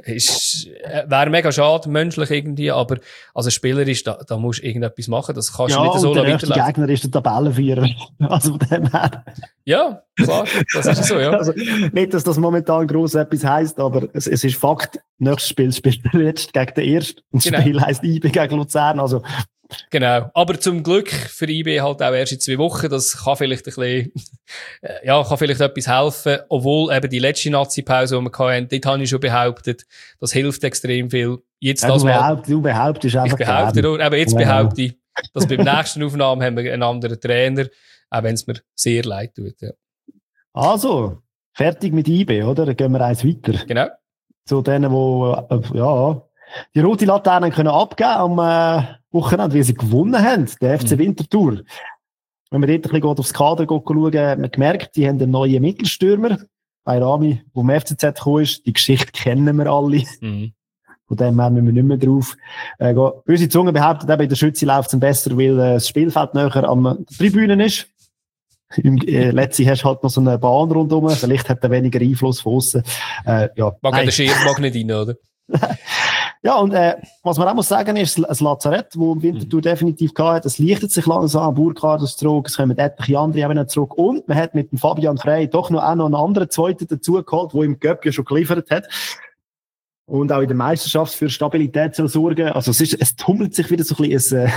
wäre mega schade, menschlich irgendwie, aber als Spieler ist, da musst du irgendetwas machen, das kannst du nicht so lange weiterlaufen. Der Gegner ist der Tabellenführer, also von dem her. Ja, klar, das ist so, ja. Also, nicht, dass das momentan gross etwas heisst, aber es ist Fakt, nächstes Spiel spielt der Letzte gegen den Ersten und das Spiel heisst IB gegen Luzern, also. Genau. Aber zum Glück für IB halt auch erst in 2 Wochen. Das kann vielleicht ein bisschen, kann vielleicht etwas helfen. Obwohl eben die letzte Nazi-Pause, die wir hatten, dort habe ich schon behauptet, das hilft extrem viel. Jetzt ja, du behauptest einfach. Ich behaupte nur, aber jetzt behaupte ich, dass beim nächsten Aufnahme haben wir einen anderen Trainer, auch wenn es mir sehr leid tut, ja. Also, fertig mit IB, oder? Dann gehen wir eins weiter. Genau. Zu denen, die, die rote Laternen können abgeben am Wochenende, wie sie gewonnen haben, der FC Winterthur. Wenn man dort ein bisschen aufs Kader schauen, hat man gemerkt, die haben einen neuen Mittelstürmer, bei Rami, der vom FCZ gekommen ist. Die Geschichte kennen wir alle. Mhm. Von dem her müssen wir nicht mehr drauf gehen. Unsere Zunge behauptet eben, in der Schütze läuft es besser, weil das Spielfeld näher an der Tribüne ist. Letztlich hast du halt noch so eine Bahn rundherum. Vielleicht hat er weniger Einfluss von außen. Mag der Schirm nicht rein, oder? Ja, und was man auch muss sagen ist, ein Lazarett, das im Winterthur definitiv gehabt hat, es lichtet sich langsam, Burkhardt ist zurück, es kommen etliche andere eben zurück und man hat mit dem Fabian Frey doch noch einen anderen Zweiten dazu geholt, der im Cup ja schon geliefert hat und auch in der Meisterschaft für Stabilität soll sorgen. Also es tummelt sich wieder so ein bisschen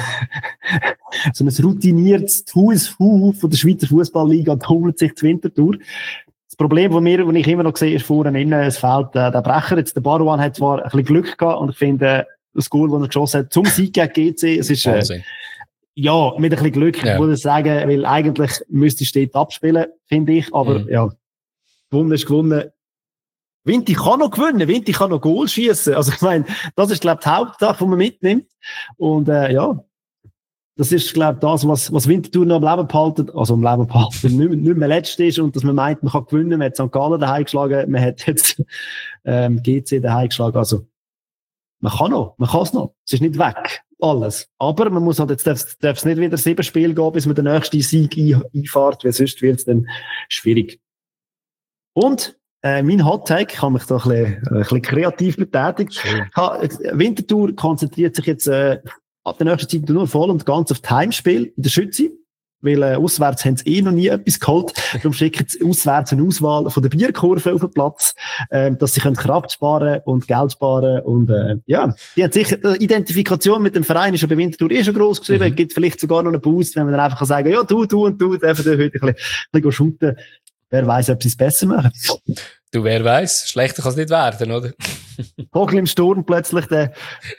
so ein routiniertes Who von der Schweizer Fußballliga, tummelt sich die Winterthur. Das Problem von mir, das ich immer noch sehe, ist vorne innen, es fehlt der Brecher. Jetzt der Barouan hat zwar ein bisschen Glück gehabt und ich finde, das Goal, das er geschossen hat, zum Sieg gegen GC, es ist, ja, mit ein bisschen Glück, ja. Würde ich sagen, weil eigentlich müsste ich dort abspielen, finde ich, aber ja, gewonnen ist gewonnen. Vinti kann noch gewinnen, Vinti kann noch Goal schießen. Also ich meine, das ist, glaube ich, die Hauptsache, die man mitnimmt. Und ja, das ist, glaube ich, das, was Winterthur noch am Leben behalten, also am Leben behalten, nicht mehr letzt ist und dass man meint, man kann gewinnen, man hat St. Gallen daheim geschlagen, man hat jetzt GC daheim geschlagen, also man kann es noch, es ist nicht weg, alles. Aber man muss halt, jetzt darf es nicht wieder 7 Spiele gehen, bis man den nächsten Sieg einfahrt, weil sonst wird es dann schwierig. Und mein Hot Take, ich habe mich da ein bisschen kreativ betätigt. Winterthur konzentriert sich jetzt ab der nächsten Zeit nur voll und ganz auf das Heimspiel in der Schütze, weil auswärts haben sie noch nie etwas geholt. Darum schicken sie auswärts eine Auswahl von der Bierkurve auf den Platz, dass sie Kraft sparen und Geld sparen und ja, die haben sicher, die Identifikation mit dem Verein ist ja bei Winterthur schon gross geschrieben, gibt vielleicht sogar noch einen Boost, wenn man dann einfach sagen kann, ja, du und du, dürfen da heute ein bisschen shooten. Wer weiss, ob sie es besser machen. Du, wer weiss, schlechter kann es nicht werden, oder? Vogel im Sturm plötzlich, der.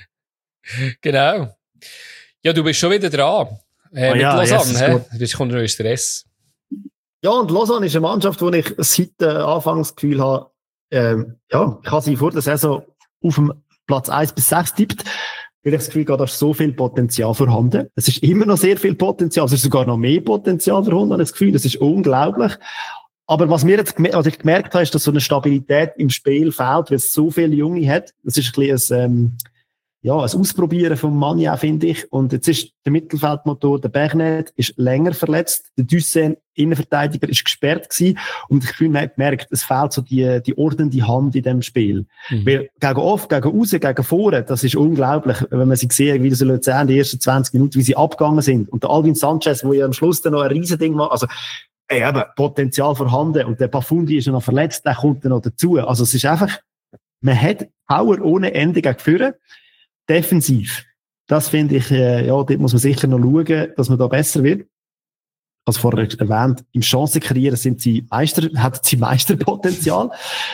Genau. Ja, du bist schon wieder dran. Mit Lausanne, das kommt noch Stress. Ja, und Lausanne ist eine Mannschaft, wo ich seit Anfang das Gefühl habe, ich habe sie vor der Saison auf dem Platz 1 bis 6 tippt, weil ich das Gefühl habe, da ist so viel Potenzial vorhanden. Es ist immer noch sehr viel Potenzial, es ist sogar noch mehr Potenzial vorhanden, habe ich das Gefühl, das ist unglaublich. Aber was ich gemerkt habe, ist, dass so eine Stabilität im Spiel fehlt, weil es so viele Junge hat. Das ist ein bisschen ein Ausprobieren vom Manja, finde ich. Und jetzt ist der Mittelfeldmotor, der Bernet, ist länger verletzt. Der Dussen, Innenverteidiger, ist gesperrt gewesen. Und ich habe gemerkt, es fehlt so die ordnende Hand in dem Spiel. Weil gegen außen, gegen vorne, das ist unglaublich, wenn man sie sieht, wie sie Luzern die ersten 20 Minuten, wie sie abgegangen sind. Und der Alvin Sanchez, wo ja am Schluss dann noch ein Riesending macht, also, eben, Potenzial vorhanden. Und der Pafundi ist ja noch verletzt, der kommt dann noch dazu. Also es ist einfach, man hat Power ohne Ende gegen Führer. Defensiv. Das finde ich, dort muss man sicher noch schauen, dass man da besser wird. Als vorher erwähnt, im Chancenkreieren hat sie Meisterpotenzial.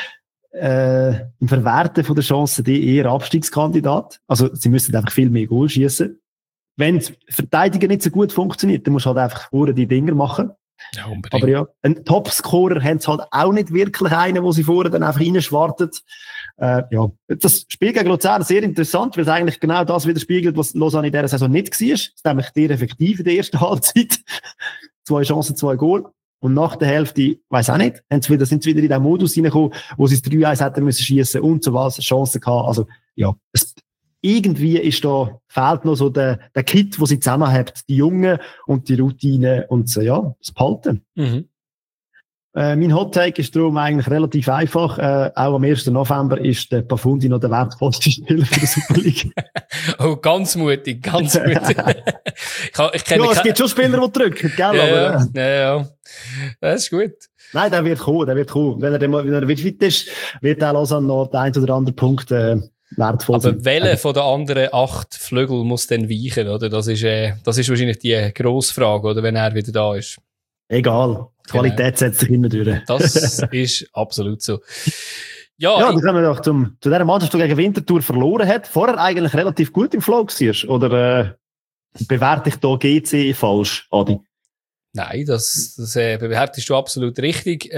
Im Verwerten von der Chancen die eher Abstiegskandidat. Also, sie müssen einfach viel mehr Goal schießen. Wenn die Verteidiger nicht so gut funktioniert, dann musst du halt einfach vorher die Dinger machen. Ja, unbedingt. Aber ja, ein Topscorer haben sie halt auch nicht wirklich einen, wo sie vorher dann einfach reinschwartet. Das Spiel gegen Luzern sehr interessant, weil es eigentlich genau das widerspiegelt, was Lausanne in dieser Saison nicht war. Es ist nämlich sehr effektiv in der ersten Halbzeit. 2 Chancen, 2 Goal. Und nach der Hälfte, weiss auch nicht, sind sie wieder in den Modus reingekommen, wo sie das 3-1 hätten müssen schiessen und so was, Chancen gehabt. Also, ja, irgendwie fehlt noch so der Kit, wo sie zusammen habt, die Jungen und die Routine und so, ja, das Behalten. Mein Hot-Take ist darum eigentlich relativ einfach. Auch am 1. November ist der Pafundi noch der wertvollste Spieler für die Super League. Oh, ganz mutig, ganz mutig. ich kenne es gibt schon Spieler, die drücken, gell? Ja. Das ist gut. Nein, der wird kommen. Wenn er fit ist, wird der Lausanne noch den einen oder anderen Punkt wertvoll sein. Aber welcher von den anderen 8 Flügel muss dann weichen, oder? Das ist wahrscheinlich die grosse Frage, oder? Wenn er wieder da ist. Egal. Die Qualität setzt sich immer durch. Das ist absolut so. Ja, dann kommen wir doch zu dieser Mannschaft, die gegen Winterthur verloren hat. Vorher eigentlich relativ gut im Flow war. Oder bewerte ich da GC falsch, Adi? Nein, das bewertest du absolut richtig.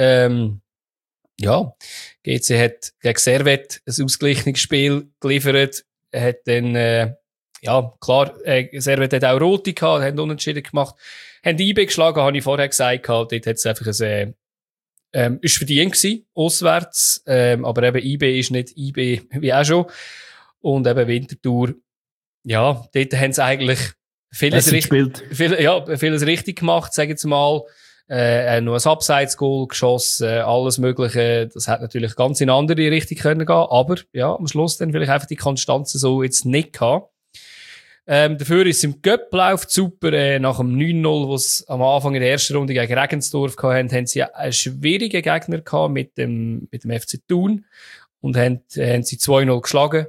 GC hat gegen Servette ein ausgeglichenes Spiel geliefert. Er hat dann, Servette hat auch Rote gehabt, haben Unentschieden gemacht. Haben IB geschlagen, habe ich vorher gesagt. Dort hat es einfach ist verdient gewesen, auswärts. Aber eben IB ist nicht IB wie auch schon. Und eben Winterthur, ja, dort haben sie eigentlich vieles richtig gemacht, sage ich jetzt mal. Noch ein Abseits-Goal geschossen, alles Mögliche. Das hat natürlich ganz in eine andere Richtung können gehen. Aber, ja, am Schluss dann vielleicht einfach die Konstanz so jetzt nicht gehabt. Dafür ist es im Göpplauf super, nach dem 9-0, was am Anfang in der ersten Runde gegen Regensdorf hatten, haben sie einen schwierigen Gegner gehabt mit dem FC Thun und haben sie 2-0 geschlagen.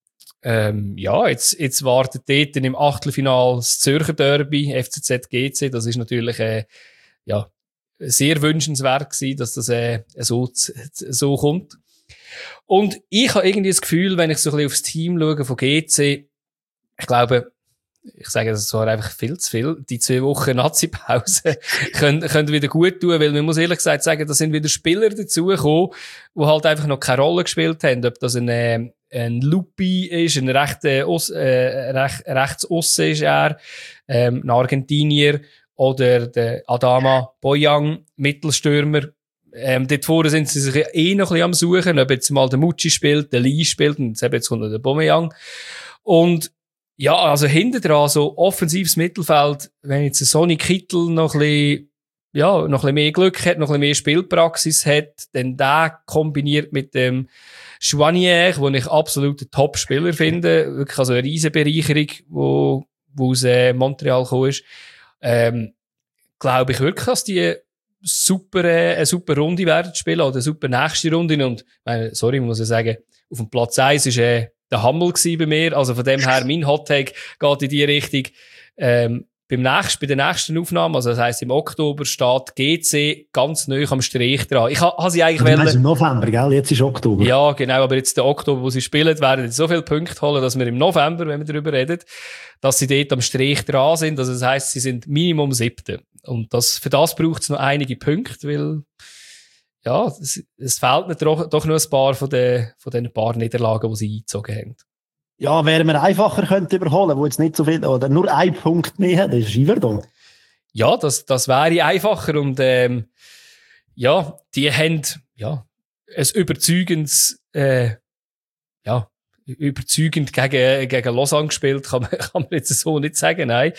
Jetzt wartet dort im Achtelfinale das Zürcher Derby, FCZ GC. Das ist natürlich, sehr wünschenswert gewesen, dass das, so kommt. Und ich habe irgendwie das Gefühl, wenn ich so ein bisschen aufs Team schaue von GC, ich glaube, ich sage das zwar einfach viel zu viel, die 2 Wochen Nazi-Pause können wieder gut tun, weil man muss ehrlich gesagt sagen, da sind wieder Spieler dazugekommen, die halt einfach noch keine Rolle gespielt haben. Ob das ein Lupi ist, ein Rechtsaussen ist er, ein Argentinier, oder der Adama Boyang, Mittelstürmer. Dort vorne sind sie sich noch ein bisschen am Suchen, ob jetzt mal der Mucci spielt, der Lee spielt, und jetzt kommt noch der Aubameyang. Und ja, also hinten dran, so offensives Mittelfeld, wenn jetzt ein Sonny Kittel noch ein bisschen mehr Glück hat, noch ein bisschen mehr Spielpraxis hat, dann der kombiniert mit dem Chouanier, den ich absolut einen Top-Spieler finde, wirklich also eine riesen Bereicherung, wo aus Montreal gekommen ist, glaube ich wirklich, dass die eine super Runde werden spielen, oder eine super nächste Runde. Und, muss ich sagen, auf dem Platz 1 ist der Hammel bei mir. Also von dem her, mein Hottag geht in die Richtung. Bei der nächsten Aufnahme, also das heisst im Oktober, steht GC ganz neu am Strich dran. Ich habe sie eigentlich wollen. Im November, gell? Jetzt ist Oktober. Ja, genau, aber jetzt der Oktober, wo sie spielen, werden jetzt so viele Punkte holen, dass wir im November, wenn wir darüber reden, dass sie dort am Strich dran sind. Also das heisst, sie sind Minimum 7. Und für das braucht es noch einige Punkte, weil ja, es fehlt mir doch noch ein paar von den paar Niederlagen, die sie eingezogen haben. Ja, wer man einfacher könnte überholen, wo jetzt nicht so viel, oder nur 1 Punkt mehr hat, das ist Yverdon. Ja, das wäre einfacher und die haben, ein überzeugendes, überzeugend gegen Lausanne gespielt, kann man jetzt so nicht sagen, nein.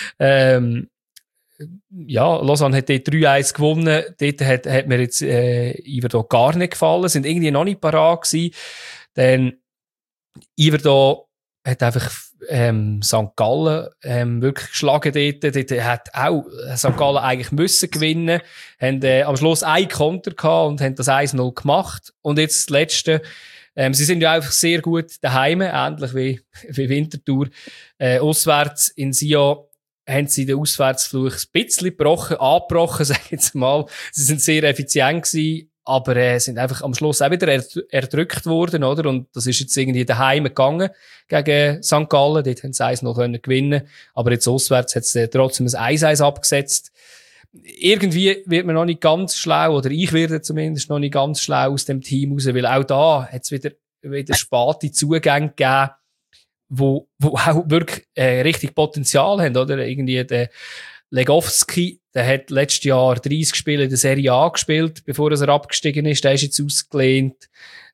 Lausanne hat dort 3-1 gewonnen. Dort hat mir jetzt Iverdon gar nicht gefallen. Sind irgendwie noch nicht parat gewesen. Dann Iverdon hat einfach St. Gallen wirklich geschlagen dort. Dort hat auch St. Gallen eigentlich müssen gewinnen. Haben am Schluss einen Konter gehabt und haben das 1-0 gemacht. Und jetzt das Letzte. Sie sind ja einfach sehr gut daheim, ähnlich wie Winterthur. Auswärts in Sion haben sie den Auswärtsfluch ein bisschen angebrochen, sag ich jetzt mal. Sie sind sehr effizient gewesen, aber sind einfach am Schluss auch wieder erdrückt worden, oder? Und das ist jetzt irgendwie daheim gegangen gegen St. Gallen. Dort haben sie 1-0 gewinnen. Aber jetzt auswärts hat es trotzdem ein 1-1 abgesetzt. Irgendwie wird man noch nicht ganz schlau, oder ich werde zumindest noch nicht ganz schlau aus dem Team raus, weil auch da hat es wieder späte Zugänge gegeben, wo auch wirklich richtig Potenzial haben, oder? Irgendwie der Legowski, der hat letztes Jahr 30 Spiele in der Serie A gespielt, bevor er abgestiegen ist. Der ist jetzt ausgelehnt.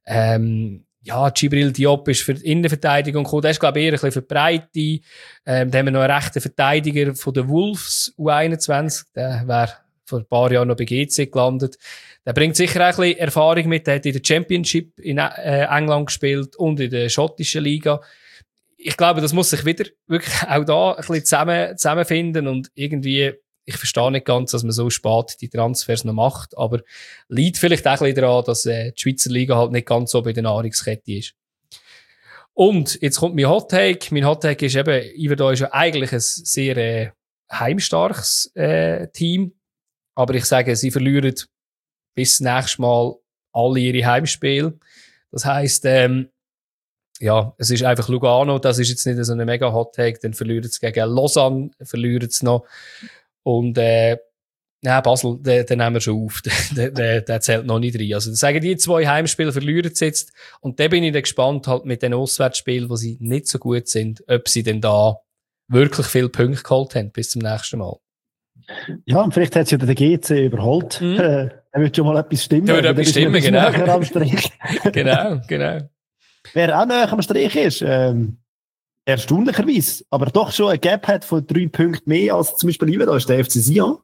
Djibril Diop ist für die Innenverteidigung gekommen. Der ist, glaube ich, eher ein bisschen für die Breite. Dann haben wir noch einen rechten Verteidiger von den Wolves, U21. Der wäre vor ein paar Jahren noch bei GC gelandet. Der bringt sicher auch ein bisschen Erfahrung mit. Der hat in der Championship in England gespielt und in der schottischen Liga. Ich glaube, das muss sich wieder wirklich auch da ein bisschen zusammenfinden und irgendwie, ich verstehe nicht ganz, dass man so spät die Transfers noch macht, aber liegt vielleicht auch ein bisschen daran, dass die Schweizer Liga halt nicht ganz so bei der Nahrungskette ist. Und jetzt kommt mein Hot Take. Mein Hot Take ist eben, Iverdon ist ja eigentlich ein sehr heimstarkes Team, aber ich sage, sie verlieren bis nächstes Mal alle ihre Heimspiele. Das heisst, es ist einfach Lugano, das ist jetzt nicht so eine mega Hot Take, dann verlieren sie gegen Lausanne, verlieren sie noch. Und, Basel, den nehmen wir schon auf. Der zählt noch nicht rein. Also, sagen die 2 Heimspiele verlieren sie jetzt. Und da bin ich dann gespannt, halt mit den Auswärtsspielen, wo sie nicht so gut sind, ob sie denn da wirklich viele Punkte geholt haben bis zum nächsten Mal. Ja, und vielleicht hat es ja den GC überholt. Da wird schon mal etwas stimmen. Da wird etwas stimmen, genau. Genau. Wer auch näher am Strich ist, erstaunlicherweise, aber doch schon ein Gap hat von 3 Punkten mehr als zum Beispiel Iverdon, ist der FC Sion.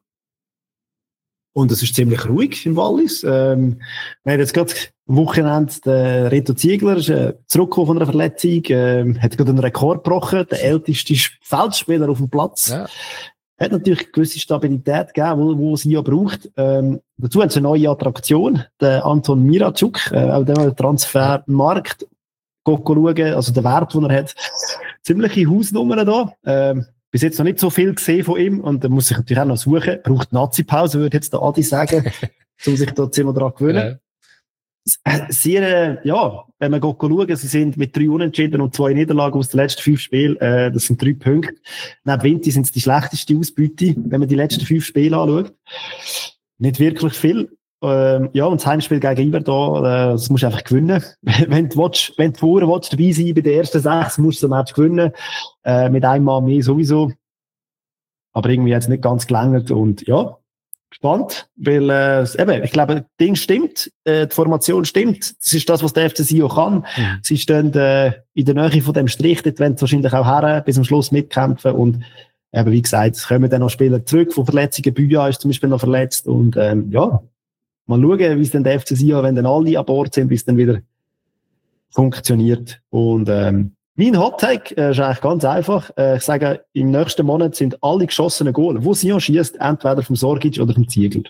Und es ist ziemlich ruhig im Wallis. Wir haben jetzt gerade am Wochenende den Reto Ziegler ist zurückgekommen von einer Verletzung, hat gerade einen Rekord gebrochen, der älteste Feldspieler auf dem Platz. Ja. Hat natürlich eine gewisse Stabilität gegeben, wo Sion braucht. Dazu haben sie eine neue Attraktion, der Anton Miracuk, auch der Transfermarkt. Schauen, also der Wert, den er hat. Ziemliche Hausnummern da. Bis jetzt noch nicht so viel gesehen von ihm und er muss sich natürlich auch noch suchen. Braucht Nazi-Pause, würde jetzt der Adi sagen, um sich da ziemlich dran zu gewöhnen. Ja. Sehr, wenn man schauen, sie sind mit 3 Unentschieden und 2 Niederlagen aus den letzten 5 Spielen, das sind 3 Punkte. Neben Vinti sind es die schlechteste Ausbeute, wenn man die letzten 5 Spiele anschaut. Nicht wirklich viel. Und das Heimspiel gegen Iverdon, das musst du einfach gewinnen. Wenn du vorne dabei sein bei den ersten 6, musst du das Match gewinnen. Mit einem Mann mehr sowieso. Aber irgendwie hat es nicht ganz gelangt. Und gespannt. Weil, ich glaube, das Ding stimmt. Die Formation stimmt. Das ist das, was der FC Sion kann. Sie stehen in der Nähe von dem Strich. Dort wollen sie wahrscheinlich auch her, bis zum Schluss mitkämpfen. Und wie gesagt, es kommen dann noch Spieler zurück von Verletzungen. Büja ist zum Beispiel noch verletzt. Und mal schauen, wie es dann der FC Sion, wenn dann alle an Bord sind, wie es dann wieder funktioniert. Und mein Hot-Take ist eigentlich ganz einfach. Ich sage, im nächsten Monat sind alle geschossenen Goal, wo Sion schießt, entweder vom Sorgic oder vom Ziegler.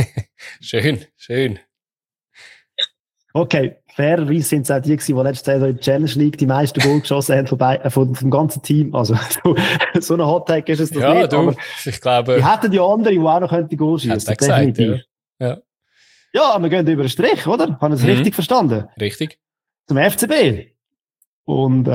Schön. Okay, fairerweise sind es auch die, die letzte Saison in der Challenge League die meisten Goal geschossen haben vom ganzen Team. Also so ein Hot-Take ist es doch nicht. Ja, ich glaube... Die hätten ja andere, die auch noch Goal schießen könnten. Definitiv. Ja. Ja, wir gehen über den Strich, oder? Haben wir es richtig verstanden? Richtig. Zum FCB. Und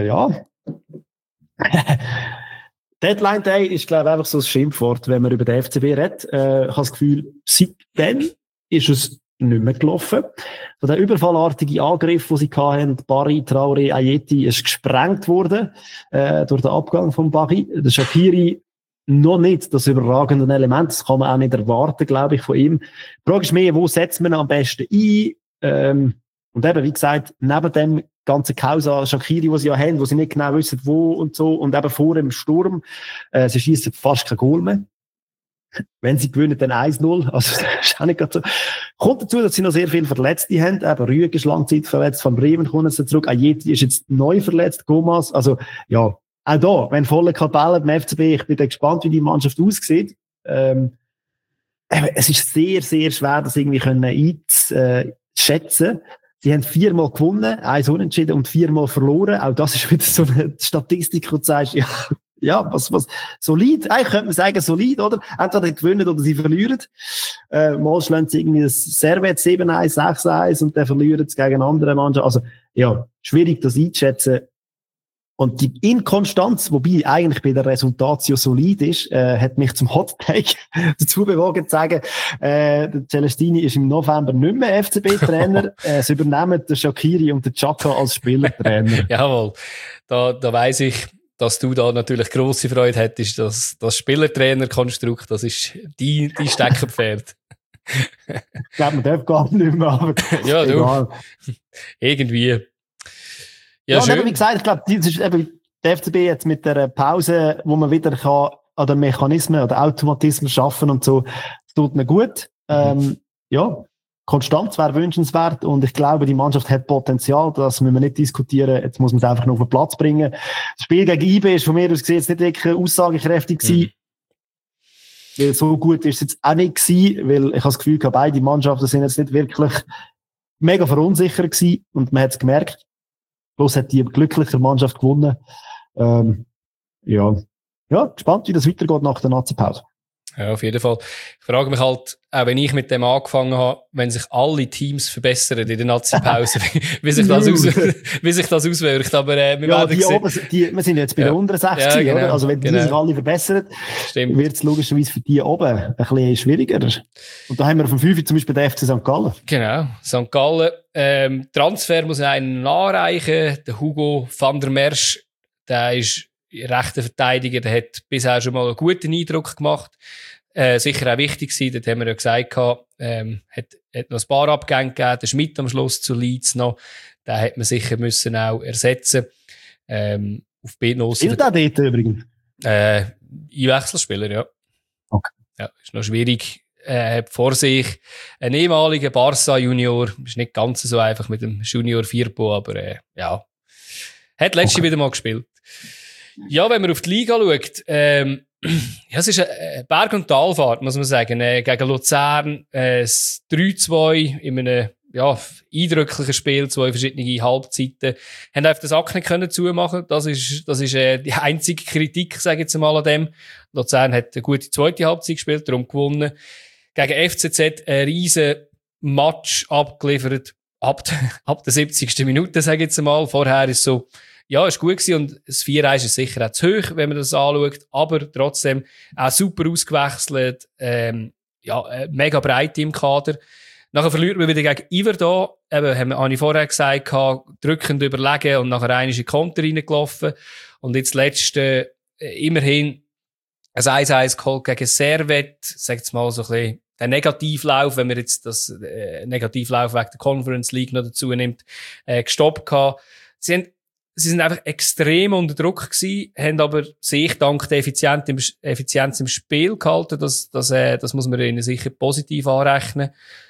Deadline Day ist, glaube ich, einfach so ein Schimpfwort, wenn man über den FCB redet. Ich habe das Gefühl, seitdem ist es nicht mehr gelaufen. So der überfallartige Angriff, den sie hatten, Barry, Traoré, Ayeti, ist gesprengt worden durch den Abgang von Barry. Der Shaqiri noch nicht das überragende Element. Das kann man auch nicht erwarten, glaube ich, von ihm. Die Frage ist mehr, wo setzt man ihn am besten ein? Und eben, wie gesagt, neben dem ganzen Causa Shaqiri, die sie ja haben, wo sie nicht genau wissen, wo und so, und eben vor dem Sturm, sie schießen fast kein Goal mehr. Wenn sie gewinnen, dann 1-0. Also, das ist auch nicht gerade so. Kommt dazu, dass sie noch sehr viele Verletzte haben. Eben, Rüegg ist Langzeit verletzt, von Bremen kommen sie zurück. Ayeti ist jetzt neu verletzt, Gomas. Also, ja, auch da, wenn volle Kapelle beim FCB, ich bin da gespannt, wie die Mannschaft aussieht. Es ist sehr, sehr schwer, das irgendwie einzuschätzen. Sie haben 4-mal gewonnen, 1 unentschieden und 4-mal verloren. Auch das ist wieder so eine Statistik, wo du sagst, ja, was, solid. Eigentlich könnte man sagen, solid, oder? Entweder sie gewinnen oder sie verlieren. Mal schlagen sie irgendwie das Servet 7-1, 6-1 und dann verlieren sie gegen andere Mannschaften. Also, ja, schwierig, das einzuschätzen. Und die Inkonstanz, wobei eigentlich bei der Resultatio solid ist, hat mich zum Hot Take dazu bewogen zu sagen, der Celestini ist im November nicht mehr FCB-Trainer. Es übernehmen der Shaqiri und der Xhaka als Spielertrainer. Jawohl. Da weiss ich, dass du da natürlich grosse Freude hättest, dass das Spielertrainer-Konstrukt, das ist die Steckenpferd. Ich glaube, man darf gar nicht mehr, aber ja, egal. Du. Irgendwie. Ja, schön. Eben, wie gesagt, ich glaube, das ist eben der FCB jetzt mit der Pause, wo man wieder kann an den Mechanismen oder Automatismen schaffen und so, das tut mir gut. Ja, Konstanz wäre wünschenswert und ich glaube, die Mannschaft hat Potenzial, das müssen wir nicht diskutieren, jetzt muss man es einfach noch auf den Platz bringen. Das Spiel gegen IB ist von mir aus gesehen jetzt nicht wirklich aussagekräftig gewesen. Weil so gut ist es jetzt auch nicht gewesen, weil ich habe das Gefühl gehabt, beide Mannschaften sind jetzt nicht wirklich mega verunsichert gewesen und man hat es gemerkt. Bloß hat die glückliche Mannschaft gewonnen. Ja, gespannt, wie das weitergeht nach der Nazi-Pause. Ja, auf jeden Fall. Ich frage mich halt, auch wenn ich mit dem angefangen habe, wenn sich alle Teams verbessern in der Nazi-Pause, wie sich das auswirkt. Aber wir werden wir sind jetzt bei der unteren 60, genau, oder? Also wenn die sich alle verbessern, wird es logischerweise für die oben ein bisschen schwieriger. Und da haben wir auf dem 5 zum Beispiel den FC St. Gallen. Genau, St. Gallen. Transfer muss einen nachreichen. Der Hugo van der Mersch, der ist rechter Verteidiger, der hat bisher schon mal einen guten Eindruck gemacht. Sicher auch wichtig gewesen, dort haben wir ja gesagt, hat noch ein paar Abgänge gegeben, der Schmidt am Schluss zu Leeds noch, den hat man sicher müssen auch ersetzen. Auf B-Nosen. Spielt der dort übrigens? Einwechselspieler, ja. Okay. Ja, ist noch schwierig. Hat vor sich einen ehemaligen Barca-Junior, ist nicht ganz so einfach mit dem Junior Firpo, aber ja. Hat letztes wieder mal gespielt. Ja, wenn man auf die Liga schaut, ja, es ist eine Berg- und Talfahrt, muss man sagen. Gegen Luzern, 3-2 in einem, ja, eindrücklichen Spiel, 2 verschiedene Halbzeiten. Haben einfach den Sack nicht können zumachen. Das ist die einzige Kritik, sage ich jetzt mal an dem. Luzern hat eine gute zweite Halbzeit gespielt, darum gewonnen. Gegen FCZ ein riesen Match abgeliefert, ab der 70. Minute, sage ich jetzt mal. Vorher ist so, ja, ist gut gewesen und das 4-1 ist sicher auch zu hoch, wenn man das anschaut, aber trotzdem auch super ausgewechselt, mega Breite im Kader. Nachher verliert man wieder gegen Iverdon, habe ich vorher gesagt, drückend überlegen und nachher einmal in die Konter reingelaufen und jetzt letzte immerhin ein 1-1 geholt gegen Servet, sag jetzt mal so ein bisschen der Negativlauf, wenn man jetzt das Negativlauf wegen der Conference League noch dazu nimmt, gestoppt gehabt. Sie sind einfach extrem unter Druck gewesen, haben aber sich dank der Effizienz im Spiel gehalten. Das muss man ihnen sicher positiv anrechnen.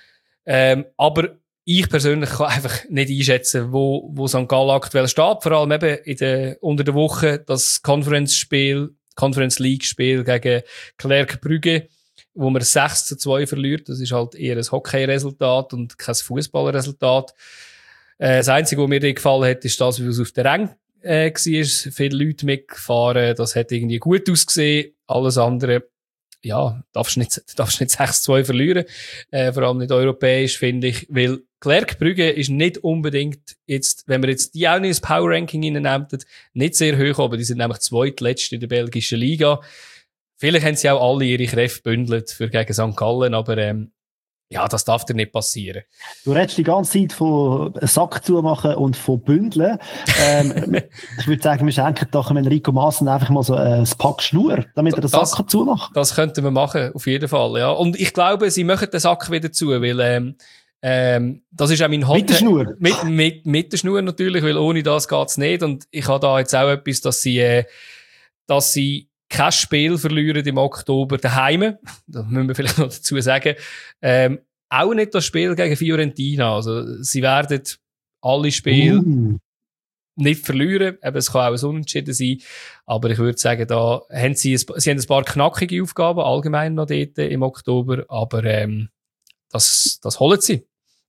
Aber ich persönlich kann einfach nicht einschätzen, wo St. Gallen aktuell steht. Vor allem eben unter der Woche das Conference League Spiel gegen Clerc Brugge, wo man 6-2 verliert. Das ist halt eher ein Hockey-Resultat und kein Fußballresultat. Das Einzige, was mir gefallen hat, ist das, wie es auf der Rang war. Viele Leute mitgefahren. Das hat irgendwie gut ausgesehen. Alles andere, ja, darfst nicht 6-2 verlieren. Vor allem nicht europäisch, finde ich. Weil Clerc Brugge ist nicht unbedingt jetzt, wenn wir jetzt die auch nicht ins Power-Ranking hineinnimmt, nicht sehr hoch, aber die sind nämlich zweitletzte in der belgischen Liga. Vielleicht haben sie auch alle ihre Kräfte bündelt für gegen St. Gallen, aber Ja, das darf dir nicht passieren. Du redest die ganze Zeit von Sack zumachen und von Bündeln. Ich würde sagen, wir schenken doch Enrico Maaßen einfach mal so ein Pack Schnur, damit er den Sack zumachen kann. Das könnten wir machen, auf jeden Fall, ja. Und ich glaube, sie machen den Sack wieder zu, weil das ist auch mein Hot. Mit der Schnur? Mit der Schnur natürlich, weil ohne das geht's nicht. Und ich habe da jetzt auch etwas, dass sie kein Spiel verlieren im Oktober daheim. Das müssen wir vielleicht noch dazu sagen. Auch nicht das Spiel gegen Fiorentina. Also, sie werden alle Spiele nicht verlieren. Eben, es kann auch ein Unentschieden sein. Aber ich würde sagen, da haben sie haben ein paar knackige Aufgaben, allgemein noch dort im Oktober. Aber, das holen sie.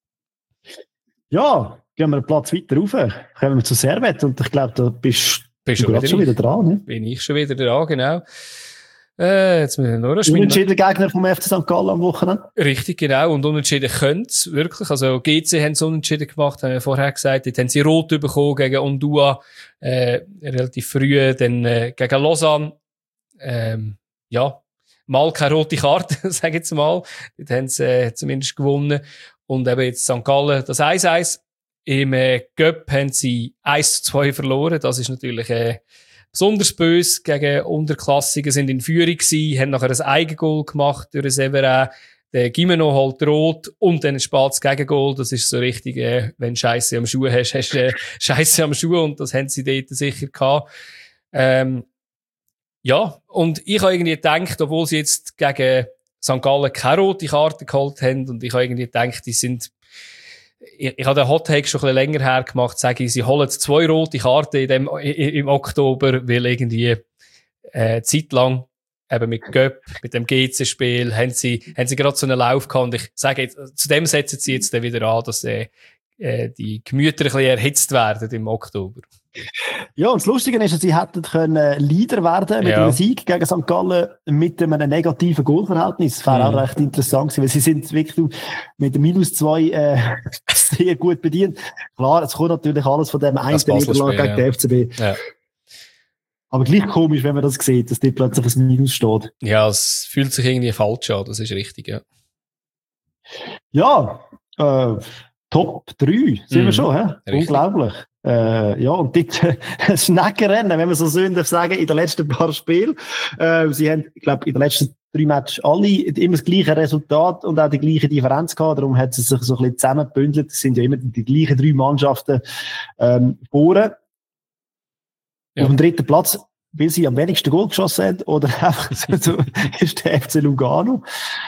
Ja, gehen wir einen Platz weiter rauf. Kommen wir zu Servet. Und ich glaube, da bist du schon wieder dran, ne? Bin ich schon wieder dran, genau. Jetzt müssen wir noch unentschieden Gegner vom FC St. Gallen am Wochenende. Richtig, genau. Und unentschieden können sie wirklich. Also GC haben es unentschieden gemacht, haben wir vorher gesagt. Jetzt haben sie rot bekommen gegen Ondua, relativ früh. Dann gegen Lausanne. Ja, mal keine rote Karte, sage ich jetzt mal. Dort haben sie zumindest gewonnen. Und eben jetzt St. Gallen, das 1-1. Im Cup haben sie 1-2 verloren. Das ist natürlich besonders böse. Gegen Unterklassigen sind in Führung gewesen, haben nachher ein Eigengoal gemacht durch Severin. Der Gimeno holt rot und dann ein spätes Gegengol. Das ist so richtig, wenn du Scheisse am Schuh hast, hast du Scheisse am Schuh und das haben sie dort sicher gehabt. Ja, und ich habe irgendwie gedacht, obwohl sie jetzt gegen St. Gallen keine rote Karte geholt haben und ich habe irgendwie gedacht, die sind ich habe den Hot Take schon ein bisschen länger her gemacht, sage ich, sie holen 2 rote Karten im Oktober, weil irgendwie zeitlang eben mit Göpp, mit dem GC-Spiel, haben sie gerade so einen Lauf gehabt und ich sage jetzt, zu dem setzen sie jetzt dann wieder an, dass die Gemüter ein bisschen erhitzt werden im Oktober. Ja, und das Lustige ist, dass sie hätten können Leader werden mit einem Sieg gegen St. Gallen mit einem negativen Goalverhältnis. Das wäre auch recht interessant gewesen, weil sie sind wirklich mit dem -2 sehr gut bedient. Klar, es kommt natürlich alles von dem einen Niederlage gegen den FCB. Ja. Aber gleich komisch, wenn man das sieht, dass dort plötzlich ein Minus steht. Ja, es fühlt sich irgendwie falsch an, das ist richtig, ja. Ja, Top 3 sind wir schon, hä? Unglaublich. Ja, und dort das Schneckenrennen, wenn man so schön darf sagen, in den letzten paar Spielen. Sie haben, ich glaube, in den letzten 3 Matches alle immer das gleiche Resultat und auch die gleiche Differenz gehabt. Darum hat es sich so ein bisschen zusammengebündelt. Es sind ja immer die gleichen 3 Mannschaften vorne. Ja. Auf dem 3. Platz, weil sie am wenigsten Goal geschossen haben, oder einfach so, ist der FC Lugano.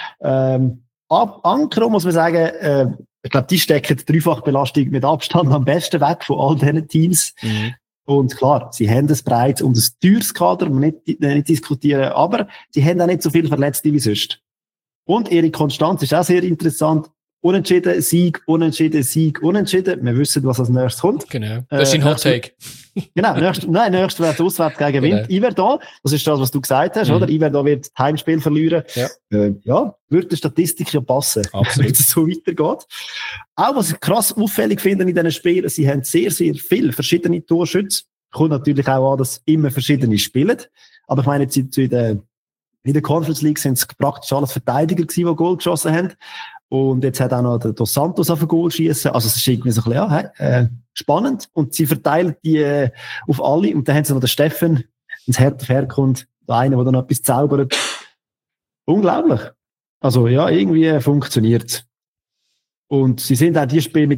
Ankro muss man sagen, ich glaube, die stecken die Dreifachbelastung mit Abstand am besten weg von all diesen Teams. Und klar, sie haben ein breites und ein teures Kader, man nicht diskutieren, aber sie haben auch nicht so viele Verletzte wie sonst. Und ihre Konstanz ist auch sehr interessant. Unentschieden, Sieg, Unentschieden, Sieg, Unentschieden. Wir wissen, was als nächstes kommt. Genau. Das ist ein Hot Take. Genau. Nächstes wird auswärts gegen Wind. Iverdon. Das ist das, was du gesagt hast, oder? Iverdon wird das Heimspiel verlieren. Ja. Ja, würde die Statistik ja passen. Absolut. Wenn es so weitergeht. Auch was ich krass auffällig finde in diesen Spielen, sie haben sehr, sehr viele verschiedene Torschütze. Kommt natürlich auch an, dass immer verschiedene spielen. Aber ich meine, jetzt in der Conference League sind es praktisch alles Verteidiger gewesen, die Goal geschossen haben. Und jetzt hat auch noch der Dos Santos auf ein Goal schießen. Also es ist irgendwie so ein bisschen, spannend. Und sie verteilen die auf alle. Und dann haben sie noch den Steffen, ins Herd auf herkommt, der eine, der dann noch etwas zaubert. Unglaublich. Also ja, irgendwie funktioniert's. Und sie sind auch die Spieler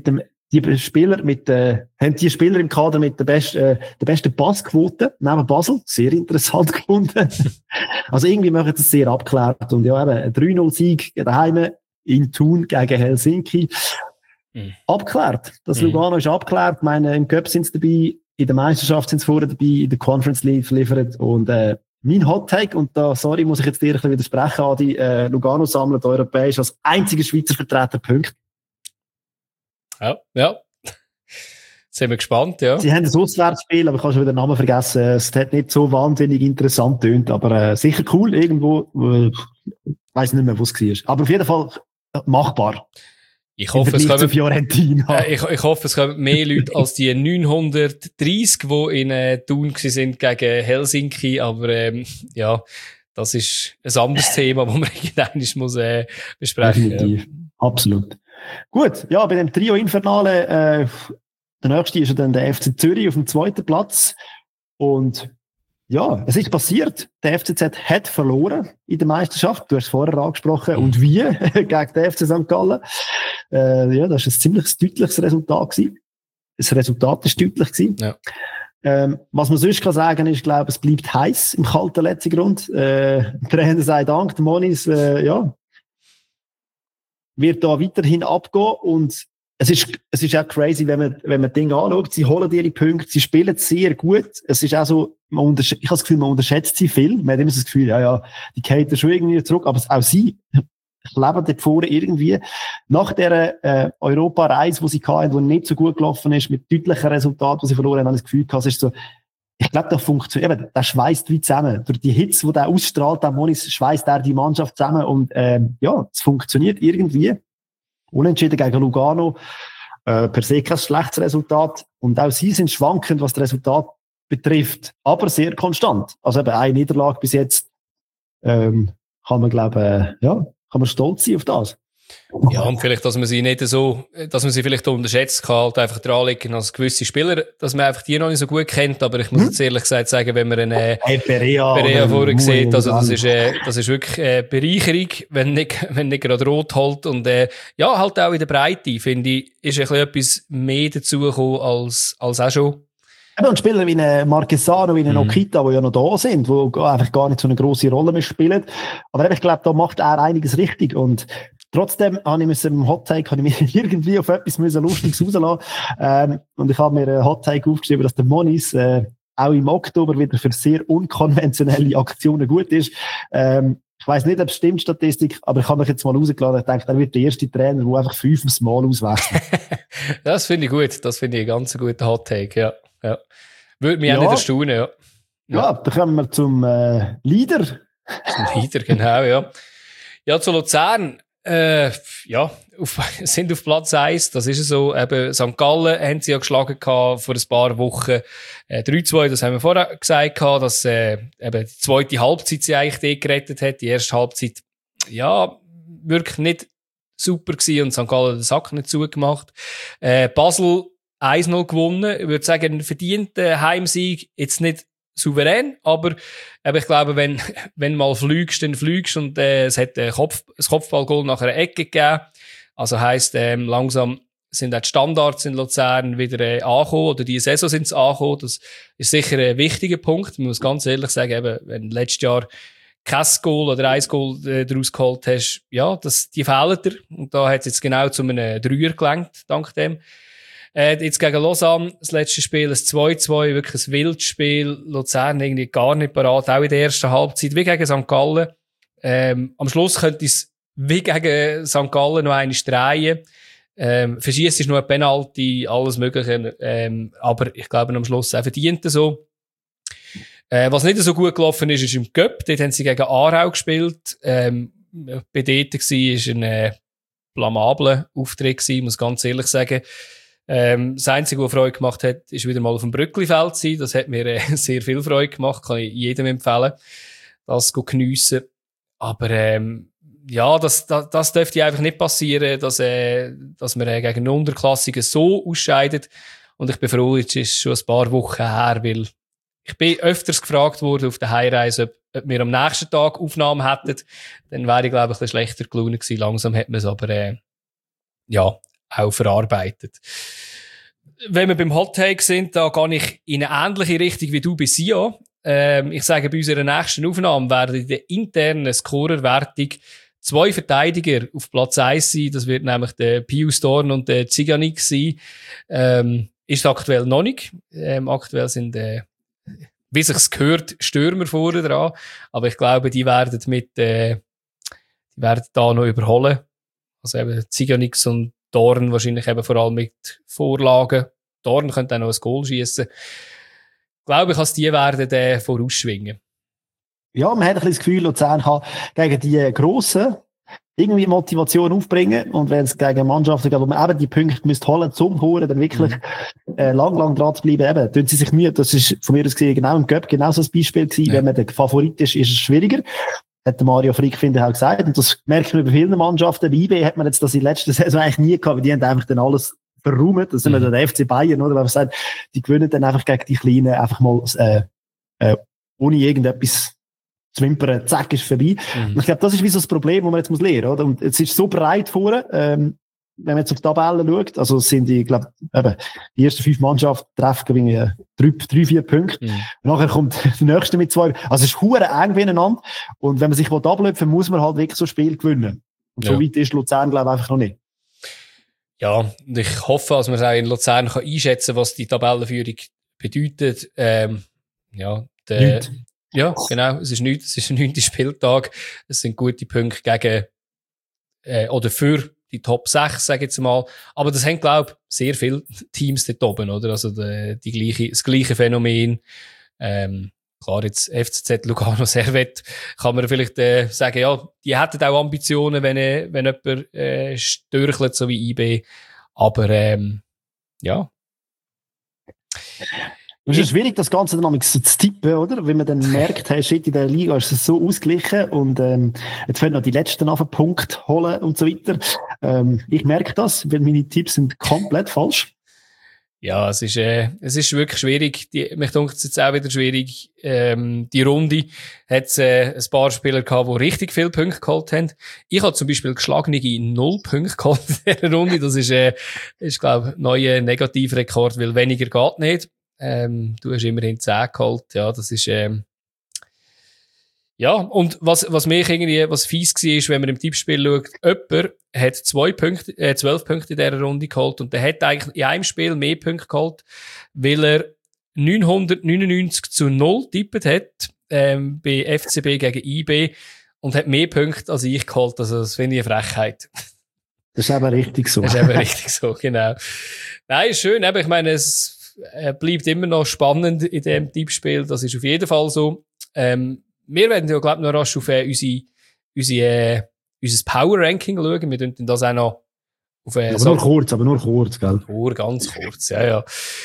haben die Spieler im Kader mit der besten Passquote neben Basel. Sehr interessant gefunden. Also irgendwie machen sie es sehr abgeklärt. Und ja, eben, ein 3-0-Sieg daheim in Thun gegen Helsinki. Abgeklärt. Das Lugano ist abgeklärt. Ich meine, im Cup sind sie dabei, in der Meisterschaft sind sie vorher dabei, in der Conference League verliefert. Und mein Hot Take, und da, sorry, muss ich jetzt dir ein bisschen widersprechen, Adi, Lugano sammelt europäisch als einziger Schweizer Vertreter Punkte. Ja. Sind wir gespannt, ja. Sie haben ein Auswärtsspiel, aber ich habe schon wieder den Namen vergessen. Es hat nicht so wahnsinnig interessant tönt, aber sicher cool irgendwo. Ich weiss nicht mehr, wo es war. Aber auf jeden Fall machbar. Ich hoffe, es kommen mehr Leute als die 930, die in Thun sind gegen Helsinki. Aber ja, das ist ein anderes Thema, das man irgendwann muss besprechen. Absolut. Gut, ja, bei dem Trio Infernale, der nächste ist ja dann der FC Zürich auf dem 2. Platz. Und ja, es ist passiert. Der FCZ hat verloren in der Meisterschaft. Du hast es vorher angesprochen. Und wie? Gegen den FC St. Gallen. Ja, das war ein ziemlich deutliches Resultat gewesen. Das Resultat ist deutlich gewesen. Ja. Was man sonst kann sagen, ist, glaube es bleibt heiß im kalten letzten Grund. Trainer sei Dank, der Monis, ja, wird da weiterhin abgehen und es ist auch crazy, wenn man Dinge anschaut. Sie holen ihre Punkte, sie spielen sehr gut. Es ist auch so, ich habe das Gefühl, man unterschätzt sie viel. Man hat immer so das Gefühl, ja, die gehen schon irgendwie zurück, aber auch sie leben dort vorne irgendwie. Nach dieser Europareise, die sie hatten, die nicht so gut gelaufen ist, mit deutlichen Resultaten, die sie verloren haben, habe ich das Gefühl gehabt, es ist so, ich glaube, das funktioniert, eben, das schweißt wie zusammen. Durch die Hitze, die der ausstrahlt, der Monis, schweißt er die Mannschaft zusammen und, ja, es funktioniert irgendwie. Unentschieden gegen Lugano, per se kein schlechtes Resultat. Und auch sie sind schwankend, was das Resultat betrifft, aber sehr konstant. Also eben eine Niederlage bis jetzt, kann man, glaube ja, kann man stolz sein auf das. Ja, und vielleicht, dass man sie vielleicht unterschätzt, kann halt einfach dran liegen als gewisse Spieler, dass man einfach die noch nicht so gut kennt, aber ich muss jetzt ehrlich gesagt sagen, wenn man einen Perea vorher sieht, also das ist wirklich Bereicherung, wenn nicht gerade rot holt und ja, halt auch in der Breite, finde ich, ist ein bisschen etwas mehr dazugekommen als auch schon. Und Spieler wie ein Marquesano, wie ein Okita, die ja noch da sind, die einfach gar nicht so eine grosse Rolle mehr spielen. Aber ich glaube, da macht er einiges richtig. Und trotzdem habe ich im Hot-Take irgendwie auf etwas Lustiges rauslassen. Und ich habe mir einen Hot-Take aufgeschrieben, dass der Monis auch im Oktober wieder für sehr unkonventionelle Aktionen gut ist. Ich weiss nicht, ob es stimmt, Statistik, aber ich habe mich jetzt mal rausgelassen. Ich denke, er wird der erste Trainer, der einfach 5 Mal auswechselt. Das finde ich gut. Das finde ich einen ganz guten Hot-Take, ja. Ja. Würde mich auch nicht erstaunen, ja. Ja, dann kommen wir zum Leader. Zum Leader, genau, ja. Ja, zu Luzern, ja, sind auf Platz 1, das ist so. Eben, St. Gallen haben sie ja geschlagen vor ein paar Wochen. 3-2, das haben wir vorher gesagt, dass eben die zweite Halbzeit sie eigentlich dort gerettet hat. Die erste Halbzeit, ja, wirklich nicht super gewesen und St. Gallen den Sack nicht zugemacht. Basel 1-0 gewonnen. Ich würde sagen, ein verdienter Heimsieg. Jetzt nicht souverän, aber ich glaube, wenn mal fliegst, dann fliegst und es hat ein Kopfballgoal nach einer Ecke gegeben. Also heisst, langsam sind auch die Standards in Luzern wieder angekommen, oder diese Saison sind es angekommen. Das ist sicher ein wichtiger Punkt. Man muss ganz ehrlich sagen, eben, wenn letztes Jahr kein Goal oder ein Goal daraus geholt hast, ja, die fehlen dir. Und da hat es jetzt genau zu einem 3er gelangt, dank dem. Jetzt gegen Lausanne, das letzte Spiel, ein 2-2, wirklich ein wildes Spiel. Luzern irgendwie gar nicht parat, auch in der ersten Halbzeit, wie gegen St. Gallen. Am Schluss könnte es wie gegen St. Gallen noch eine drehen. Verschießt ist nur ein Penalty, alles Mögliche. Aber ich glaube, am Schluss auch verdient so. Was nicht so gut gelaufen ist im Cup. Dort haben sie gegen Aarau gespielt. Bei dort war ein blamabler Auftritt gewesen, muss ganz ehrlich sagen. Das Einzige, was Freude gemacht hat, ist wieder mal auf dem Brücklifeld zu sein. Das hat mir sehr viel Freude gemacht. Kann ich jedem empfehlen, das zu geniessen. Aber ja, das dürfte einfach nicht passieren, dass man gegen einen Unterklassigen so ausscheidet. Und ich bin froh, jetzt ist schon ein paar Wochen her, weil ich bin öfters gefragt worden auf der Heimreise, ob wir am nächsten Tag Aufnahmen hätten. Dann wäre ich, glaube ich, ein bisschen schlechter gelaunt gewesen. Langsam hat man es aber ja, auch verarbeitet. Wenn wir beim Hot Take sind, da gehe ich in eine ähnliche Richtung wie du bei Sion. Ich sage, bei unserer nächsten Aufnahme werden in der internen Scorerwertung 2 Verteidiger auf Platz 1 sein. Das wird nämlich der Pius Dorn und der Ziganik sein. Ist aktuell noch nicht. Aktuell sind, wie sich's gehört, Stürmer vorne dran. Aber ich glaube, die werden da noch überholen. Also eben Ziganix und Dorn wahrscheinlich eben vor allem mit Vorlagen. Dorn könnte auch noch ein Goal schiessen. Glaube ich, dass die werden vorausschwingen. Ja, man hat ein bisschen das Gefühl, Luzern kann gegen die Grossen irgendwie Motivation aufbringen. Und wenn es gegen Mannschaften geht, wo man eben die Punkte müsste holen, zum Holen, dann wirklich lang dran zu bleiben, eben, tun sie sich Mühe. Das ist von mir aus gesehen genau im Cup genau so ein Beispiel gewesen. Ja. Wenn man der Favorit ist, ist es schwieriger. hat der Mario Frick, finde ich, auch gesagt. Und das merkt man bei vielen Mannschaften. Bei IB hat man jetzt das in der letzten Saison eigentlich nie gehabt, weil die haben einfach dann alles verräumt. Das sind wir der FC Bayern, oder? Weil man sagt, die gewinnen dann einfach gegen die Kleinen einfach mal, ohne irgendetwas zu wimpern, zack, ist vorbei. Und ich glaube, das ist wie so das Problem, das man jetzt lernen muss, oder? Und jetzt ist es so breit vorne, wenn man jetzt auf die Tabellen schaut, also sind die, glaube eben, die ersten 5 Mannschaften treffen 3-4 Punkte. Und nachher kommt die nächste mit 2. Also es ist hure eng beieinander. Und wenn man sich ablöpfen will, muss man halt wirklich so ein Spiel gewinnen. Und so weit ist Luzern, glaube ich, einfach noch nicht. Ja, und ich hoffe, dass man es auch in Luzern kann einschätzen kann, was die Tabellenführung bedeutet. Ja, ja, genau. Es ist nichts. Es ist ein 9. Spieltag. Es sind gute Punkte gegen, oder für die Top 6, sage ich jetzt mal. Aber das haben, glaube ich, sehr viele Teams dort oben, oder? Also, das gleiche Phänomen. Klar, jetzt FCZ, Lugano, Servette, kann man vielleicht sagen, ja, die hätten auch Ambitionen, wenn jemand störchelt, so wie IB. Aber, ja. Es ist schwierig, das Ganze dann so zu tippen, oder? Wenn man dann merkt, hey, shit, in der Liga ist es so ausgeglichen und jetzt werden noch die Letzten auf einen Punkt holen und so weiter. Ich merke das, weil meine Tipps sind komplett falsch. Ja, es ist wirklich schwierig. Mich denkt es jetzt auch wieder schwierig. Die Runde hat es ein paar Spieler gehabt, die richtig viele Punkte geholt haben. Ich habe zum Beispiel geschlagene 0 Punkte geholt in dieser Runde. Das ist glaube ich, ein neuer Negativrekord, weil weniger geht nicht. Du hast immerhin 10 geholt. Ja, das ist, ja, und was mich irgendwie, was fies war, ist, wenn man im Tippspiel schaut, jemand hat 12 Punkte in dieser Runde geholt und der hat eigentlich in einem Spiel mehr Punkte geholt, weil er 999-0 tippt hat, bei FCB gegen IB und hat mehr Punkte als ich geholt. Also, das finde ich eine Frechheit. Das ist eben richtig so. Das ist eben richtig so, genau. Nein, ist schön, aber ich meine, es bleibt immer noch spannend in diesem Tippspiel. Das ist auf jeden Fall so. Wir werden ja, glaube ich, noch rasch auf unser Power-Ranking schauen. Wir dürfen das auch noch auf aber nur kurz, gell? Ganz kurz, ja.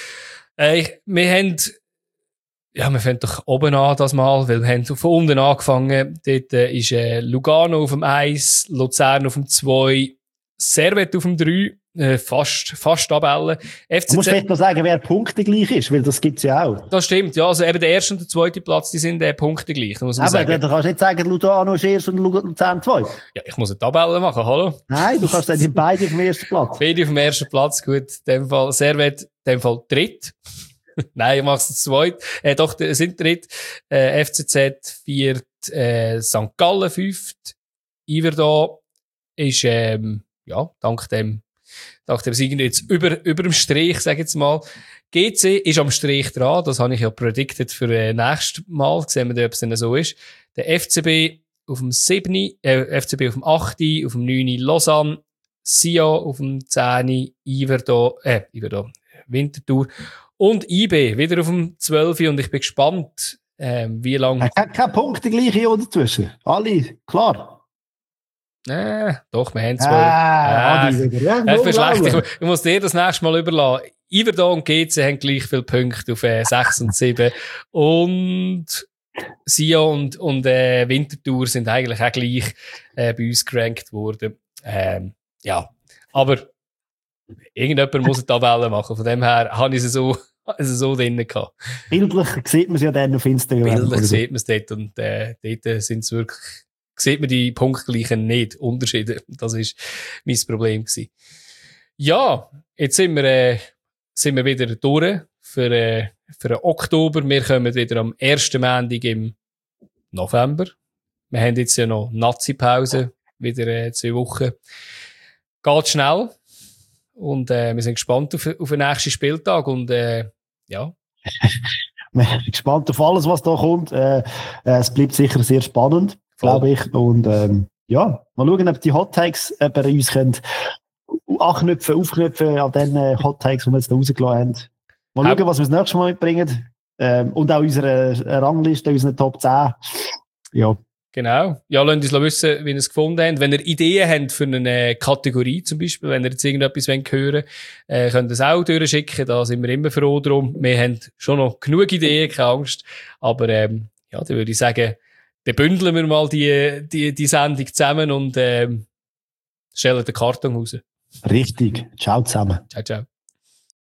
Wir fangen doch oben an das Mal, weil wir haben von unten angefangen. Dort ist Lugano auf dem 1, Luzern auf dem 2, Servette auf dem 3, fast Tabellen. Du musst vielleicht noch sagen, wer Punkte gleich ist, weil das gibt's ja auch. Das stimmt, ja. Also eben der erste und der zweite Platz, die sind Punkte gleich. Muss man sagen. Du kannst nicht sagen, Lugano ist erst und Luzern 2. Ja, ich muss eine Tabelle machen, hallo? Nein, du kannst sagen, beide auf dem ersten Platz. Beide auf dem ersten Platz, gut. In dem Fall Servette, in dem Fall dritt. Nein, ich mach's zweit. Doch, sind dritt. FCZ viert, St. Gallen fünft. Iverdon ist, ja, dank dem Sieg jetzt über dem Strich, sag ich jetzt mal. GC ist am Strich dran, das habe ich ja predicted für nächstes Mal. Sehen wir, ob es denn so ist. Der FCB auf dem 7, FCB auf dem 8, auf dem 9 Lausanne, Sion auf dem 10, Iverdon, Winterthur und IB wieder auf dem 12 und ich bin gespannt, wie lange... Keine Punkte gleich hier dazwischen. Alle, klar. Doch, wir haben zwei. Ich muss dir das nächste Mal überlassen. Iverdon und GC haben gleich viele Punkte auf 6 und 7. Und Sion und Winterthur sind eigentlich auch gleich bei uns gerankt worden. Ja, aber irgendjemand muss eine Tabelle machen. Von dem her habe ich es so drinnen gehabt. Bildlich sieht man es ja dann auf Instagram. Bildlich sieht man es dort und dort sind es wirklich... sieht man die Punktgleichen nicht, Unterschiede. Das war mein Problem gewesen. Ja, jetzt sind wir wieder durch für den Oktober. Wir kommen wieder am 1. Montag im November. Wir haben jetzt ja noch Nazi-Pause, wieder 2 Wochen. Geht schnell. Und wir sind gespannt auf den nächsten Spieltag. Und ja. Wir sind gespannt auf alles, was da kommt. Es bleibt sicher sehr spannend, glaube ich. Und ja, mal schauen, ob die Hot Takes bei uns können aufknüpfen an den Hot Takes, die wir jetzt da rausgelassen haben. Mal schauen, was wir das nächste Mal mitbringen. Und auch unsere Rangliste, unsere Top 10. Ja. Genau. Ja, lasst uns wissen, wie ihr es gefunden habt. Wenn ihr Ideen habt für eine Kategorie zum Beispiel, wenn ihr jetzt irgendetwas hören wollt, könnt ihr es auch durchschicken. Da sind wir immer froh drum. Wir haben schon noch genug Ideen, keine Angst. Aber ja, dann würde ich sagen, Dann bündeln wir mal die Sendung zusammen und stellen den Karton raus. Richtig. Ciao zusammen. Ciao, ciao.